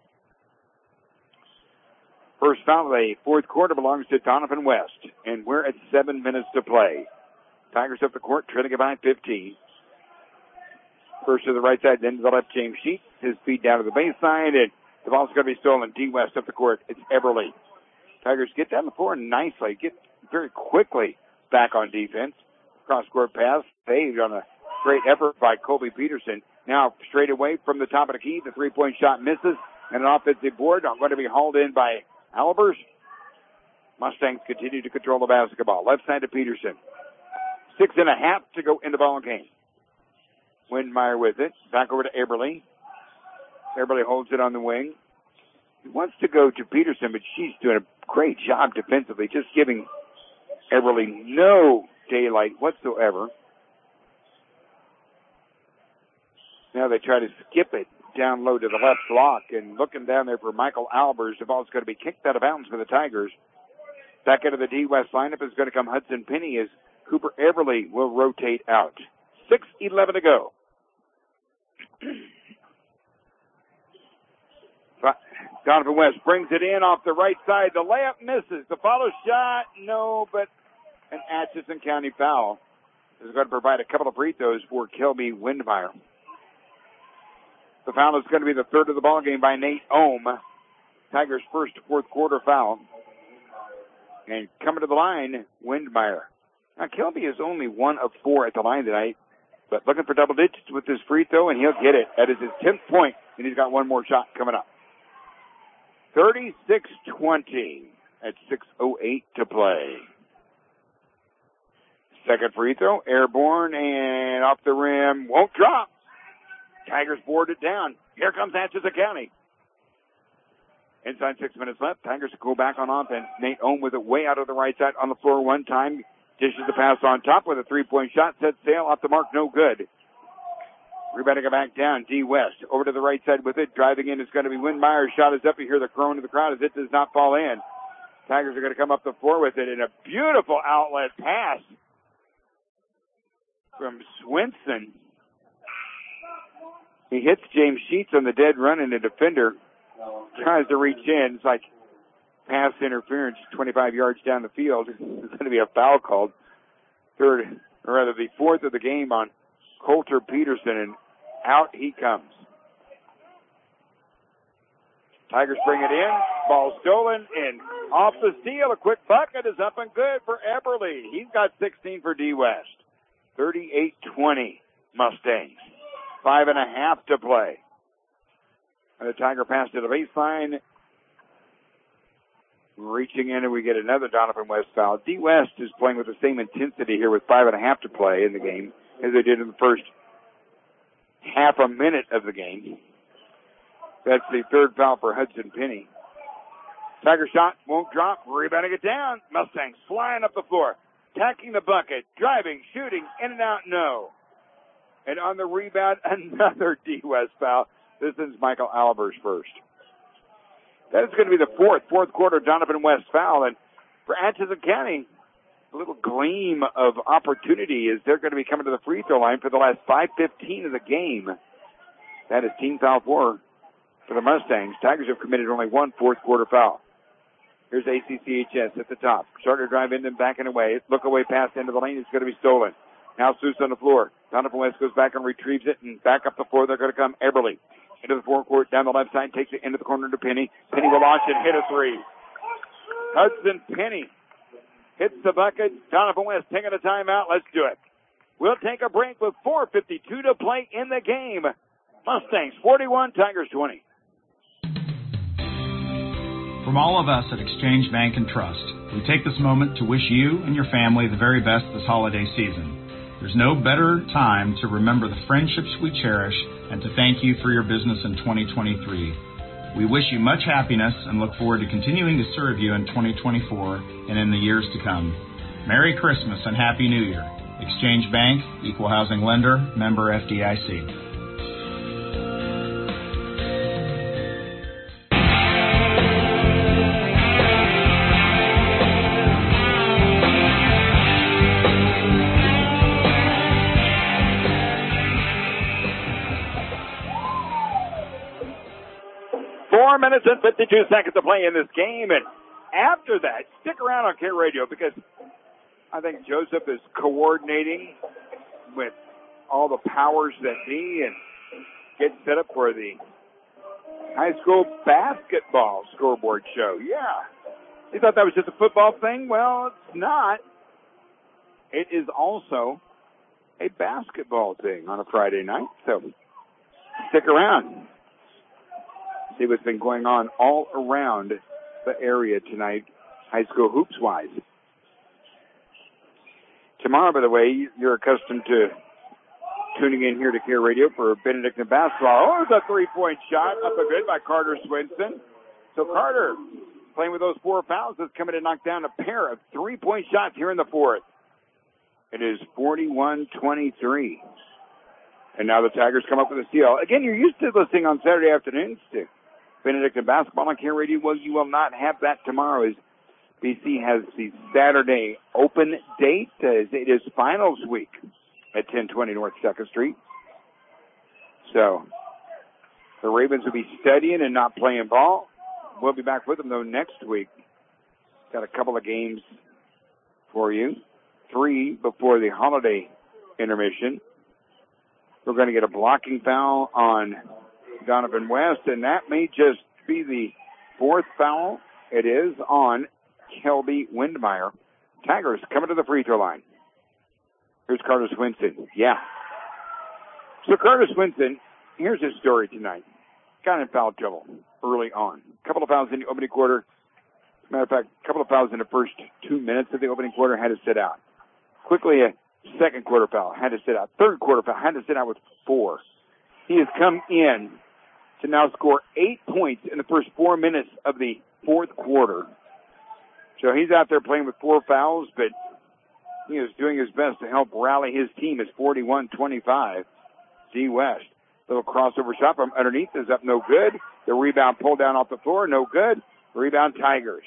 First foul of the fourth quarter belongs to Donovan West, and we're at seven minutes to play. Tigers up the court, trailing by fifteen. First to the right side, then to the left, James Sheets. His feet down to the baseline, and the ball's going to be stolen. D. West up the court. It's Eberly. Tigers get down the floor nicely, get very quickly back on defense. Cross-court pass, saved on a great effort by Colby Peterson. Now straight away from the top of the key, the three-point shot misses, and an offensive board going to be hauled in by Albers. Mustangs continue to control the basketball. Left side to Peterson. Six and a half to go in the ball game. Windmeyer with it. Back over to Eberly. Eberly holds it on the wing. He wants to go to Peterson, but she's doing a great job defensively, just giving Eberly no daylight whatsoever. Now they try to skip it down low to the left block, and looking down there for Michael Albers. The ball's going to be kicked out of bounds for the Tigers. Back into the D. West lineup is going to come Hudson Penny as Cooper Eberly will rotate out. six eleven to go. Donovan West brings it in off the right side. The layup misses. The follow shot, no, but an Atchison County foul is going to provide a couple of free throws for Kelby Windmeyer. The foul is going to be the third of the ball game by Nate Ohm. Tigers' first fourth quarter foul. And coming to the line, Windmeyer. Now, Kelby is only one of four at the line tonight, but looking for double digits with his free throw, and he'll get it. That is his tenth point, and he's got one more shot coming up. thirty-six twenty at six oh eight to play. Second free throw, airborne, and off the rim, won't drop. Tigers board it down. Here comes Atchison County. Inside six minutes left. Tigers go back on offense. Nate Ohm with it way out of the right side on the floor one time. Dishes the pass on top with a three-point shot. Set sail off the mark. No good. Rebounding it back down. D. West over to the right side with it. Driving in is going to be Windmeyer. Shot is up. You hear the crowing of the crowd as it does not fall in. Tigers are going to come up the floor with it in a beautiful outlet pass from Swenson. He hits James Sheets on the dead run, and the defender tries to reach in. It's like pass interference twenty-five yards down the field. It's going to be a foul called. Third, or rather the fourth of the game on Coulter Peterson, and out he comes. Tigers bring it in. Ball stolen, and off the steal. A quick bucket is up and good for Eberly. He's got sixteen for D West. thirty-eight twenty Mustangs. Five and a half to play. And the Tiger pass to the baseline. Reaching in, and we get another Donovan West foul. D West is playing with the same intensity here with five and a half to play in the game as they did in the first half a minute of the game. That's the third foul for Hudson Penny. Tiger shot won't drop. Rebounding it down. Mustangs flying up the floor. Tacking the bucket. Driving, shooting, in and out, no. And on the rebound, another D West foul. This is Michael Albers first. That is going to be the fourth, fourth quarter Donovan West foul. And for Atchison County, a little gleam of opportunity is they're going to be coming to the free throw line for the last five fifteen of the game. That is team foul four for the Mustangs. Tigers have committed only one fourth quarter foul. Here's A C C H S at the top. Starting to drive in and backing away. Look away pass into the lane. It's going to be stolen. Now Seuss on the floor. Donovan West goes back and retrieves it, and back up the floor. They're going to come Eberly. Into the forecourt, down the left side, takes it into the corner to Penny. Penny will launch and hit a three. Hudson Penny hits the bucket. Donovan West taking a timeout. Let's do it. We'll take a break with four fifty-two to play in the game. Mustangs forty-one, Tigers twenty. From all of us at Exchange Bank and Trust, we take this moment to wish you and your family the very best this holiday season. There's no better time to remember the friendships we cherish and to thank you for your business in twenty twenty-three. We wish you much happiness and look forward to continuing to serve you in twenty twenty-four and in the years to come. Merry Christmas and Happy New Year. Exchange Bank, Equal Housing Lender, member F D I C. Four minutes and fifty-two seconds to play in this game. And after that, stick around on Care Radio because I think Joseph is coordinating with all the powers that be and getting set up for the high school basketball scoreboard show. Yeah. You thought that was just a football thing? Well, it's not. It is also a basketball thing on a Friday night. So stick around. See what's been going on all around the area tonight, high school hoops-wise. Tomorrow, by the way, you're accustomed to tuning in here to Care Radio for Benedictine basketball. Oh, it's a three-point shot up a good by Carter Swinson. So Carter, playing with those four fouls, is coming to knock down a pair of three-point shots here in the fourth. It is forty-one twenty-three. And now the Tigers come up with a steal. Again, you're used to listening on Saturday afternoons to Benedictine basketball on Care Radio. Well, you will not have that tomorrow as B C has the Saturday open date as it is finals week at ten twenty North second Street. So the Ravens will be studying and not playing ball. We'll be back with them, though, next week. Got a couple of games for you. Three before the holiday intermission. We're going to get a blocking foul on Donovan West, and that may just be the fourth foul. It is on Kelby Windmeyer. Tigers coming to the free throw line. Here's Carter Swinson. Yeah. So Carter Swinson, here's his story tonight. Got in foul trouble early on. A couple of fouls in the opening quarter. Matter of fact, a couple of fouls in the first two minutes of the opening quarter, had to sit out. Quickly, a second quarter foul, had to sit out. Third quarter foul, had to sit out with four. He has come in to now score eight points in the first four minutes of the fourth quarter. So he's out there playing with four fouls, but he is doing his best to help rally his team. It's forty-one twenty-five. D West. Little crossover shot from underneath is up, no good. The rebound pulled down off the floor, no good. Rebound Tigers.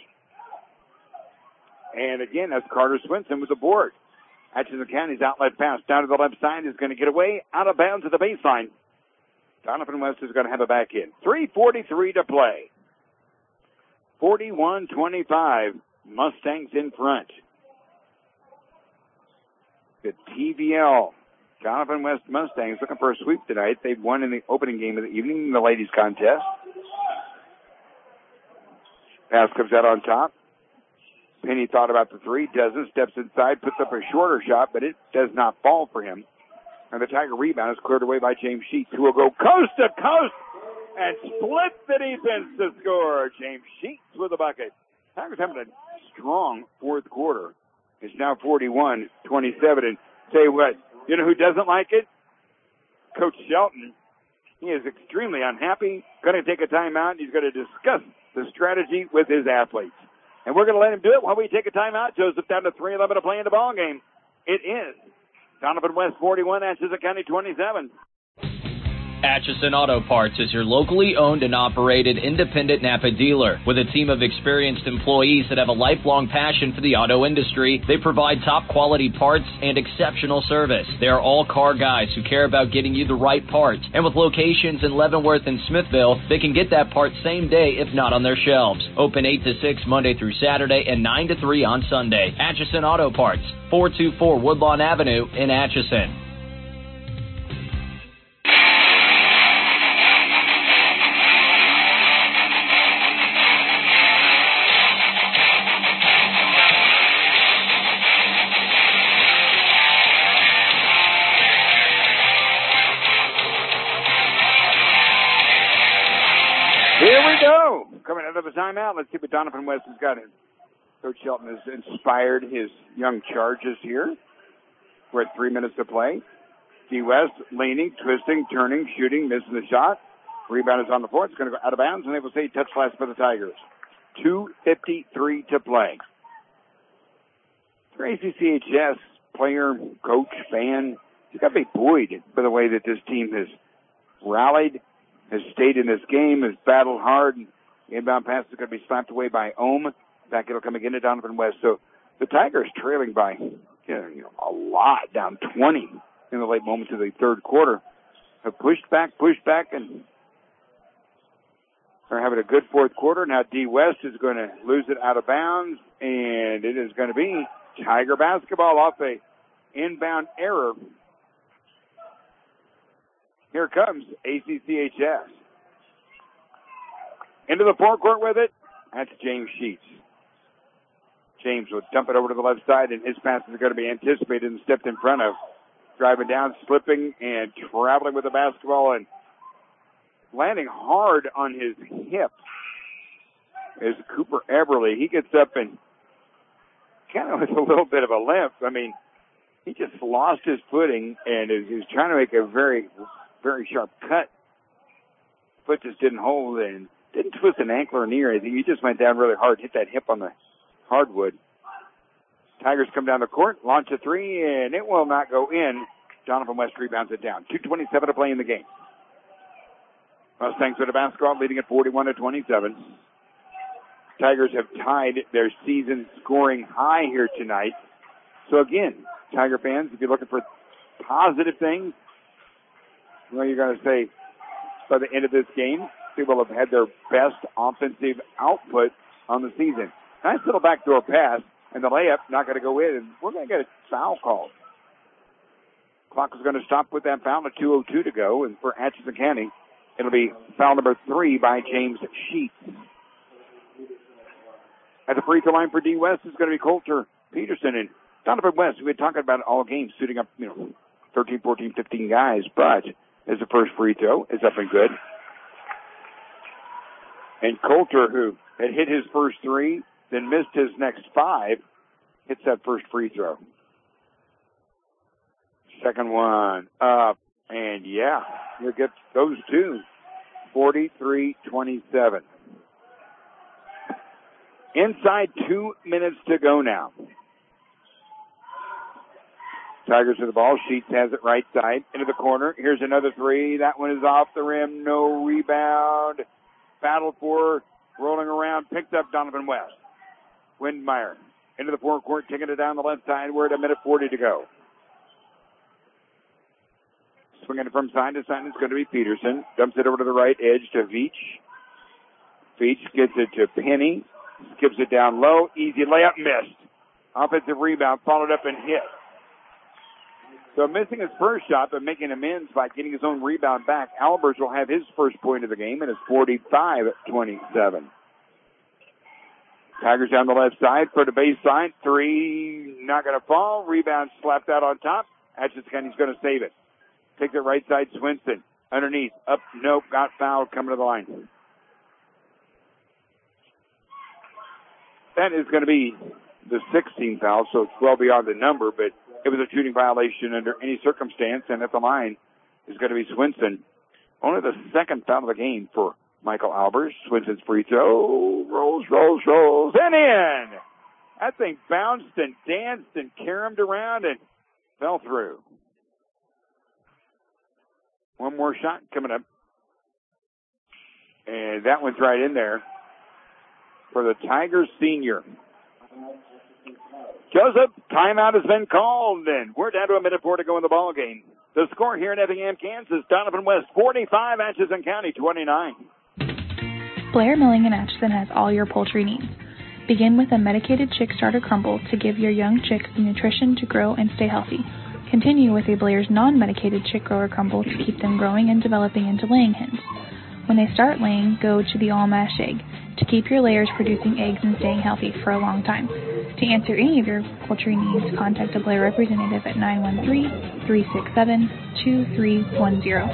And again, that's Carter Swinson with the board. Atchison County's outlet pass down to the left side is going to get away out of bounds at the baseline. Donovan West is going to have it back in. three forty-three to play. forty-one twenty-five. Mustangs in front. The T V L Donovan West Mustangs looking for a sweep tonight. They've won in the opening game of the evening in the ladies contest. Pass comes out on top. Penny thought about the three, doesn't, steps inside, puts up a shorter shot, but it does not fall for him. And the Tiger rebound is cleared away by James Sheets, who will go coast to coast and split the defense to score. James Sheets with a bucket. Tigers having a strong fourth quarter. It's now forty-one twenty-seven. And say what, you know who doesn't like it? Coach Shelton. He is extremely unhappy, going to take a timeout. He's going to discuss the strategy with his athletes. And we're going to let him do it while we take a timeout. Joseph down to three eleven to play in the ball game. It is Donovan West forty-one, Atchison County twenty-seven. Atchison Auto Parts is your locally owned and operated independent Napa dealer. With a team of experienced employees that have a lifelong passion for the auto industry, they provide top quality parts and exceptional service. They are all car guys who care about getting you the right parts. And with locations in Leavenworth and Smithville, they can get that part same day if not on their shelves. Open eight to six Monday through Saturday and nine to three on Sunday. Atchison Auto Parts, four two four Woodlawn Avenue in Atchison. Coming out of the timeout, let's see what Donovan West has got in. Coach Shelton has inspired his young charges here. We're at three minutes to play. D. West leaning, twisting, turning, shooting, missing the shot. Rebound is on the floor. It's going to go out of bounds, and they will say touch pass for the Tigers. two fifty-three to play. For A C C H S player, coach, fan, you've got to be buoyed by the way that this team has rallied, has stayed in this game, has battled hard. Inbound pass is going to be slapped away by Ohm. Back it'll come again to Donovan West. So the Tigers trailing by you know, you know, a lot, down twenty in the late moments of the third quarter. Have pushed back, pushed back, and are having a good fourth quarter. Now D. West is going to lose it out of bounds, and it is going to be Tiger basketball off a inbound error. Here comes A C C H S. Into the forecourt with it. That's James Sheets. James will dump it over to the left side, and his passes are going to be anticipated and stepped in front of. Driving down, slipping, and traveling with the basketball, and landing hard on his hip is Cooper Eberly. He gets up and kind of with a little bit of a limp. I mean, he just lost his footing and is, is trying to make a very, very sharp cut. Foot just didn't hold and didn't twist an ankle or knee or anything. He just went down really hard, hit that hip on the hardwood. Tigers come down the court, launch a three, and it will not go in. Donovan West rebounds it down. two twenty-seven to play in the game. Mustangs with the basketball, leading at forty-one to twenty-seven. Tigers have tied their season scoring high here tonight. So again, Tiger fans, if you're looking for positive things, well, you're going to say by the end of this game, they will have had their best offensive output on the season. Nice little backdoor pass, and the layup not going to go in, and we're going to get a foul called. Clock is going to stop with that foul at two oh two to go, and for Atchison County, it'll be foul number three by James Sheets. At the free throw line for D. West is going to be Coulter Peterson, and Donovan West, we've been talking about it all game, suiting up, you know, thirteen, fourteen, fifteen guys, but as the first free throw is up and good. And Coulter, who had hit his first three, then missed his next five, hits that first free throw. Second one up, and yeah, you get those two. forty-three twenty-seven. Inside two minutes to go now. Tigers with the ball. Sheets has it right side into the corner. Here's another three. That one is off the rim. No rebound. Battle for, rolling around, picked up Donovan West. Windmeyer into the forecourt, taking it down the left side. We're at a minute forty to go. Swinging it from side to side, it's going to be Peterson. Dumps it over to the right edge to Veach. Veach gets it to Penny. Skips it down low. Easy layup, missed. Offensive rebound, followed up and hit. So missing his first shot, but making amends by getting his own rebound back. Albers will have his first point of the game, and it's forty-five twenty-seven. Tigers down the left side for the baseline. Three, not going to fall. Rebound slapped out on top. Atchison going to save it. Takes it right side, Swinson. Underneath. Up, nope, got fouled coming to the line. That is going to be the sixteenth foul, so it's well beyond the number, but it was a shooting violation under any circumstance, and at the line is going to be Swinson. Only the second foul of the game for Michael Albers. Swinson's free throw. Rolls, rolls, rolls, and in! That thing bounced and danced and caromed around and fell through. One more shot coming up. And that one's right in there for the Tigers senior. Joseph, timeout has been called, and we're down to a minute four to go in the ball game. The score here in Effingham, Kansas, Donovan West forty-five, Atchison County twenty-nine. Blair Milling in Atchison has all your poultry needs. Begin with a medicated chick starter crumble to give your young chicks the nutrition to grow and stay healthy. Continue with a Blair's non-medicated chick grower crumble to keep them growing and developing into laying hens. When they start laying, go to the all-mash egg to keep your layers producing eggs and staying healthy for a long time. To answer any of your poultry needs, contact a Blair representative at nine one three, three six seven, two three one zero.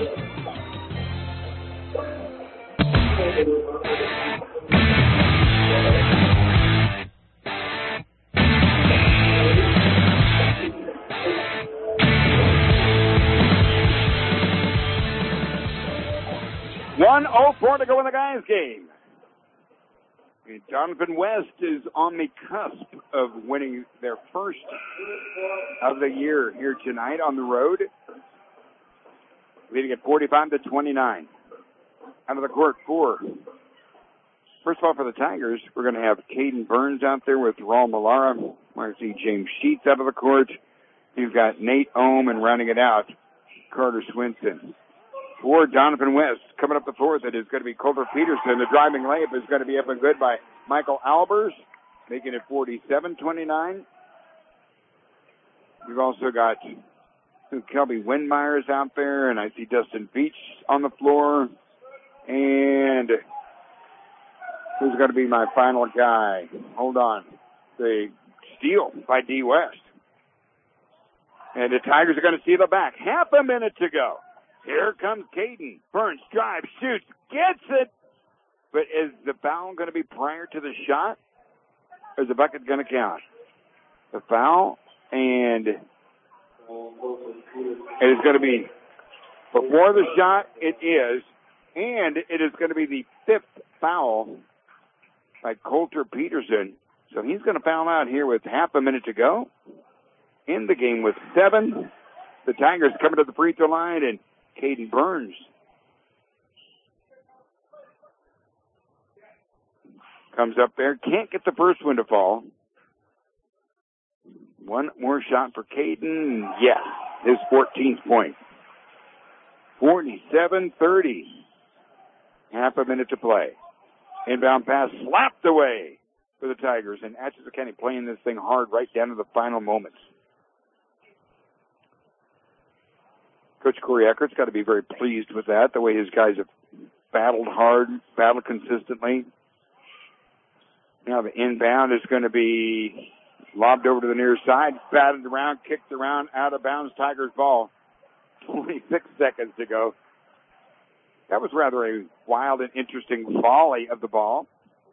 one oh four to go in the guys' game. Donovan West is on the cusp of winning their first of the year here tonight on the road, leading at forty-five to twenty-nine. Out of the court for, first of all, for the Tigers, we're going to have Caden Burns out there with Raul Malara. We're going to see James Sheets out of the court. You've got Nate Ohm, and rounding it out, Carter Swinson. For Donovan West, coming up the fourth, it is going to be Colter Peterson. The driving layup is going to be up and good by Michael Albers, making it forty-seven twenty-nine. We've also got Kelby Windmeyer's out there, and I see Dustin Beach on the floor. And who's going to be my final guy? Hold on. The steal by D. West. And the Tigers are going to steal it back. Half a minute to go. Here comes Caden. Burns, drives, shoots, gets it. But is the foul going to be prior to the shot? Or is the bucket going to count? The foul, and it is going to be before the shot. It is. And it is going to be the fifth foul by Colter Peterson. So he's going to foul out here with half a minute to go. In the game with seven. The Tigers coming to the free throw line, and Caden Burns comes up there. Can't get the first one to fall. One more shot for Caden. Yes, his fourteenth point. forty-seven thirty. Half a minute to play. Inbound pass slapped away for the Tigers. And Atchison County playing this thing hard right down to the final moments. Coach Corey Eckert's got to be very pleased with that, the way his guys have battled hard, battled consistently. Now the inbound is going to be lobbed over to the near side, batted around, kicked around, out of bounds, Tigers ball. twenty-six seconds to go. That was rather a wild and interesting volley of the ball.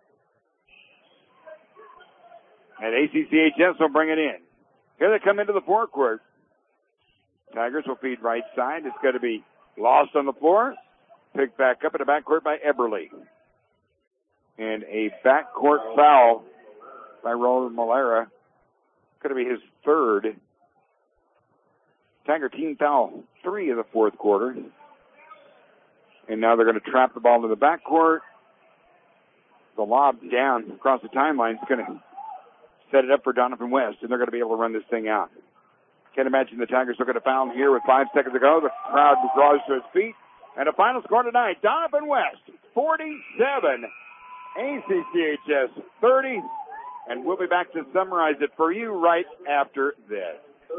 And A C C H S will bring it in. Here they come into the forecourt. Tigers will feed right side. It's going to be lost on the floor. Picked back up in the backcourt by Eberly. And a backcourt foul by Roland Malera. Going to be his third. Tiger team foul three of the fourth quarter. And now they're going to trap the ball to the backcourt. The lob down across the timeline is going to set it up for Donovan West, and they're going to be able to run this thing out. Can't imagine the Tigers looking to foul here with five seconds to go. The crowd draws to its feet. And the final score tonight, Donovan West, forty-seven, A C C H S thirty. And we'll be back to summarize it for you right after this.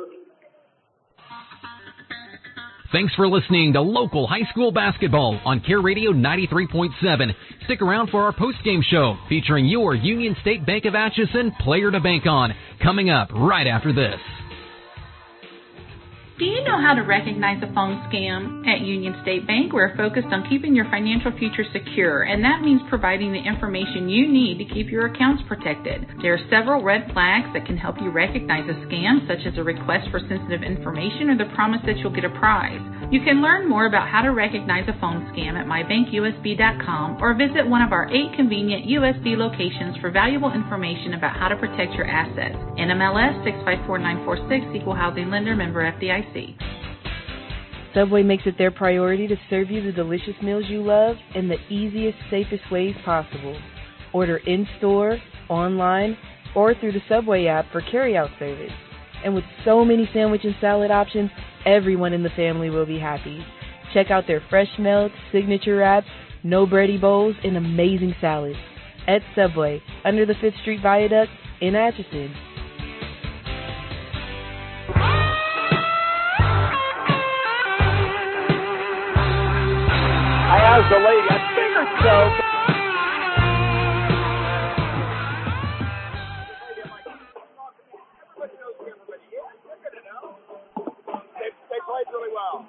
Thanks for listening to local high school basketball on Care Radio ninety-three point seven. Stick around for our postgame show featuring your Union State Bank of Atchison player to bank on, coming up right after this. Do you know how to recognize a phone scam? At Union State Bank, we're focused on keeping your financial future secure, and that means providing the information you need to keep your accounts protected. There are several red flags that can help you recognize a scam, such as a request for sensitive information or the promise that you'll get a prize. You can learn more about how to recognize a phone scam at my bank U S B dot com or visit one of our eight convenient U S B locations for valuable information about how to protect your assets. N M L S six five four nine four six, Equal Housing Lender, member F D I C. Subway makes it their priority to serve you the delicious meals you love in the easiest, safest ways possible. Order in-store, online, or through the Subway app for carry-out service. And with so many sandwich and salad options, everyone in the family will be happy. Check out their fresh melts, signature wraps, no bready bowls, and amazing salads. At Subway, under the fifth Street Viaduct in Atchison. I asked the lady, I figured so. They played really well.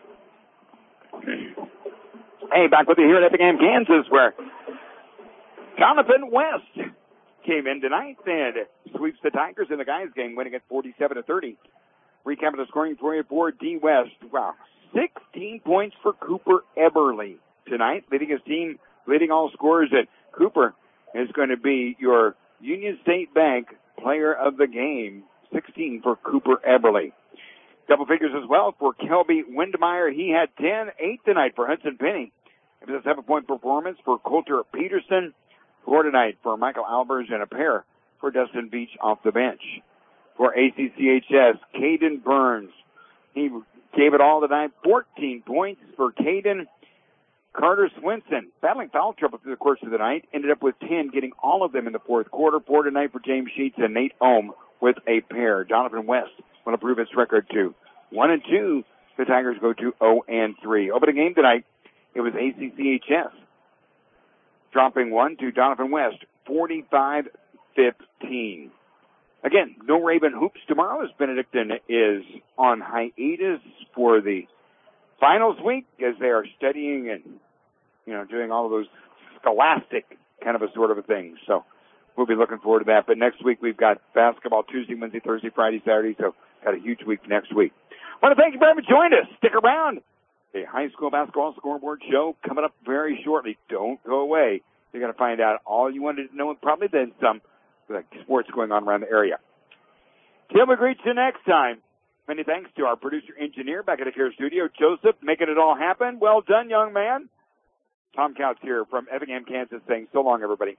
Hey, back with you here at Effingham, Kansas, where Jonathan West came in tonight and sweeps the Tigers in the guys game, winning at forty-seven to thirty. Recapping the scoring for you for D West. Wow. sixteen points for Cooper Eberly tonight, leading his team, leading all scorers. And Cooper is going to be your Union State Bank player of the game. sixteen for Cooper Eberly. Double figures as well for Kelby Windmeyer. He had ten, eight tonight for Hudson Penny. It was a seven-point performance for Coulter Peterson. Four tonight for Michael Albers and a pair for Dustin Beach off the bench. For A C C H S, Caden Burns. He gave it all tonight. fourteen points for Caden. Carter Swinson, battling foul trouble through the course of the night, ended up with ten, getting all of them in the fourth quarter. Four tonight for James Sheets and Nate Ohm with a pair. Donovan West will improve its record to one and two. The Tigers go to zero and three. Opening game tonight, it was A C C H S dropping one to Donovan West, forty-five fifteen. Again, no Raven Hoops tomorrow as Benedictine is on hiatus for the finals week as they are studying and, you know, doing all of those scholastic kind of a sort of a thing. So we'll be looking forward to that. But next week we've got basketball Tuesday, Wednesday, Thursday, Friday, Saturday. So got a huge week next week. I want to thank you very much for joining us. Stick around. The high school basketball scoreboard show coming up very shortly. Don't go away. You're going to find out all you wanted to know and probably then some. Like sports going on around the area. Till we greet you next time. Many thanks to our producer engineer back at the Care Studio, Joseph, making it all happen. Well done, young man. Tom Couch here from Effingham, Kansas, saying so long, everybody.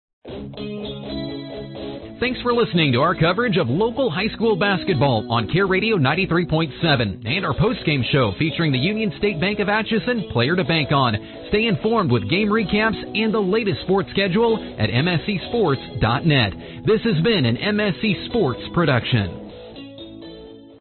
Thanks for listening to our coverage of local high school basketball on Care Radio ninety-three point seven and our postgame show featuring the Union State Bank of Atchison player to bank on. Stay informed with game recaps and the latest sports schedule at m s c sports dot net. This has been an M S C Sports production.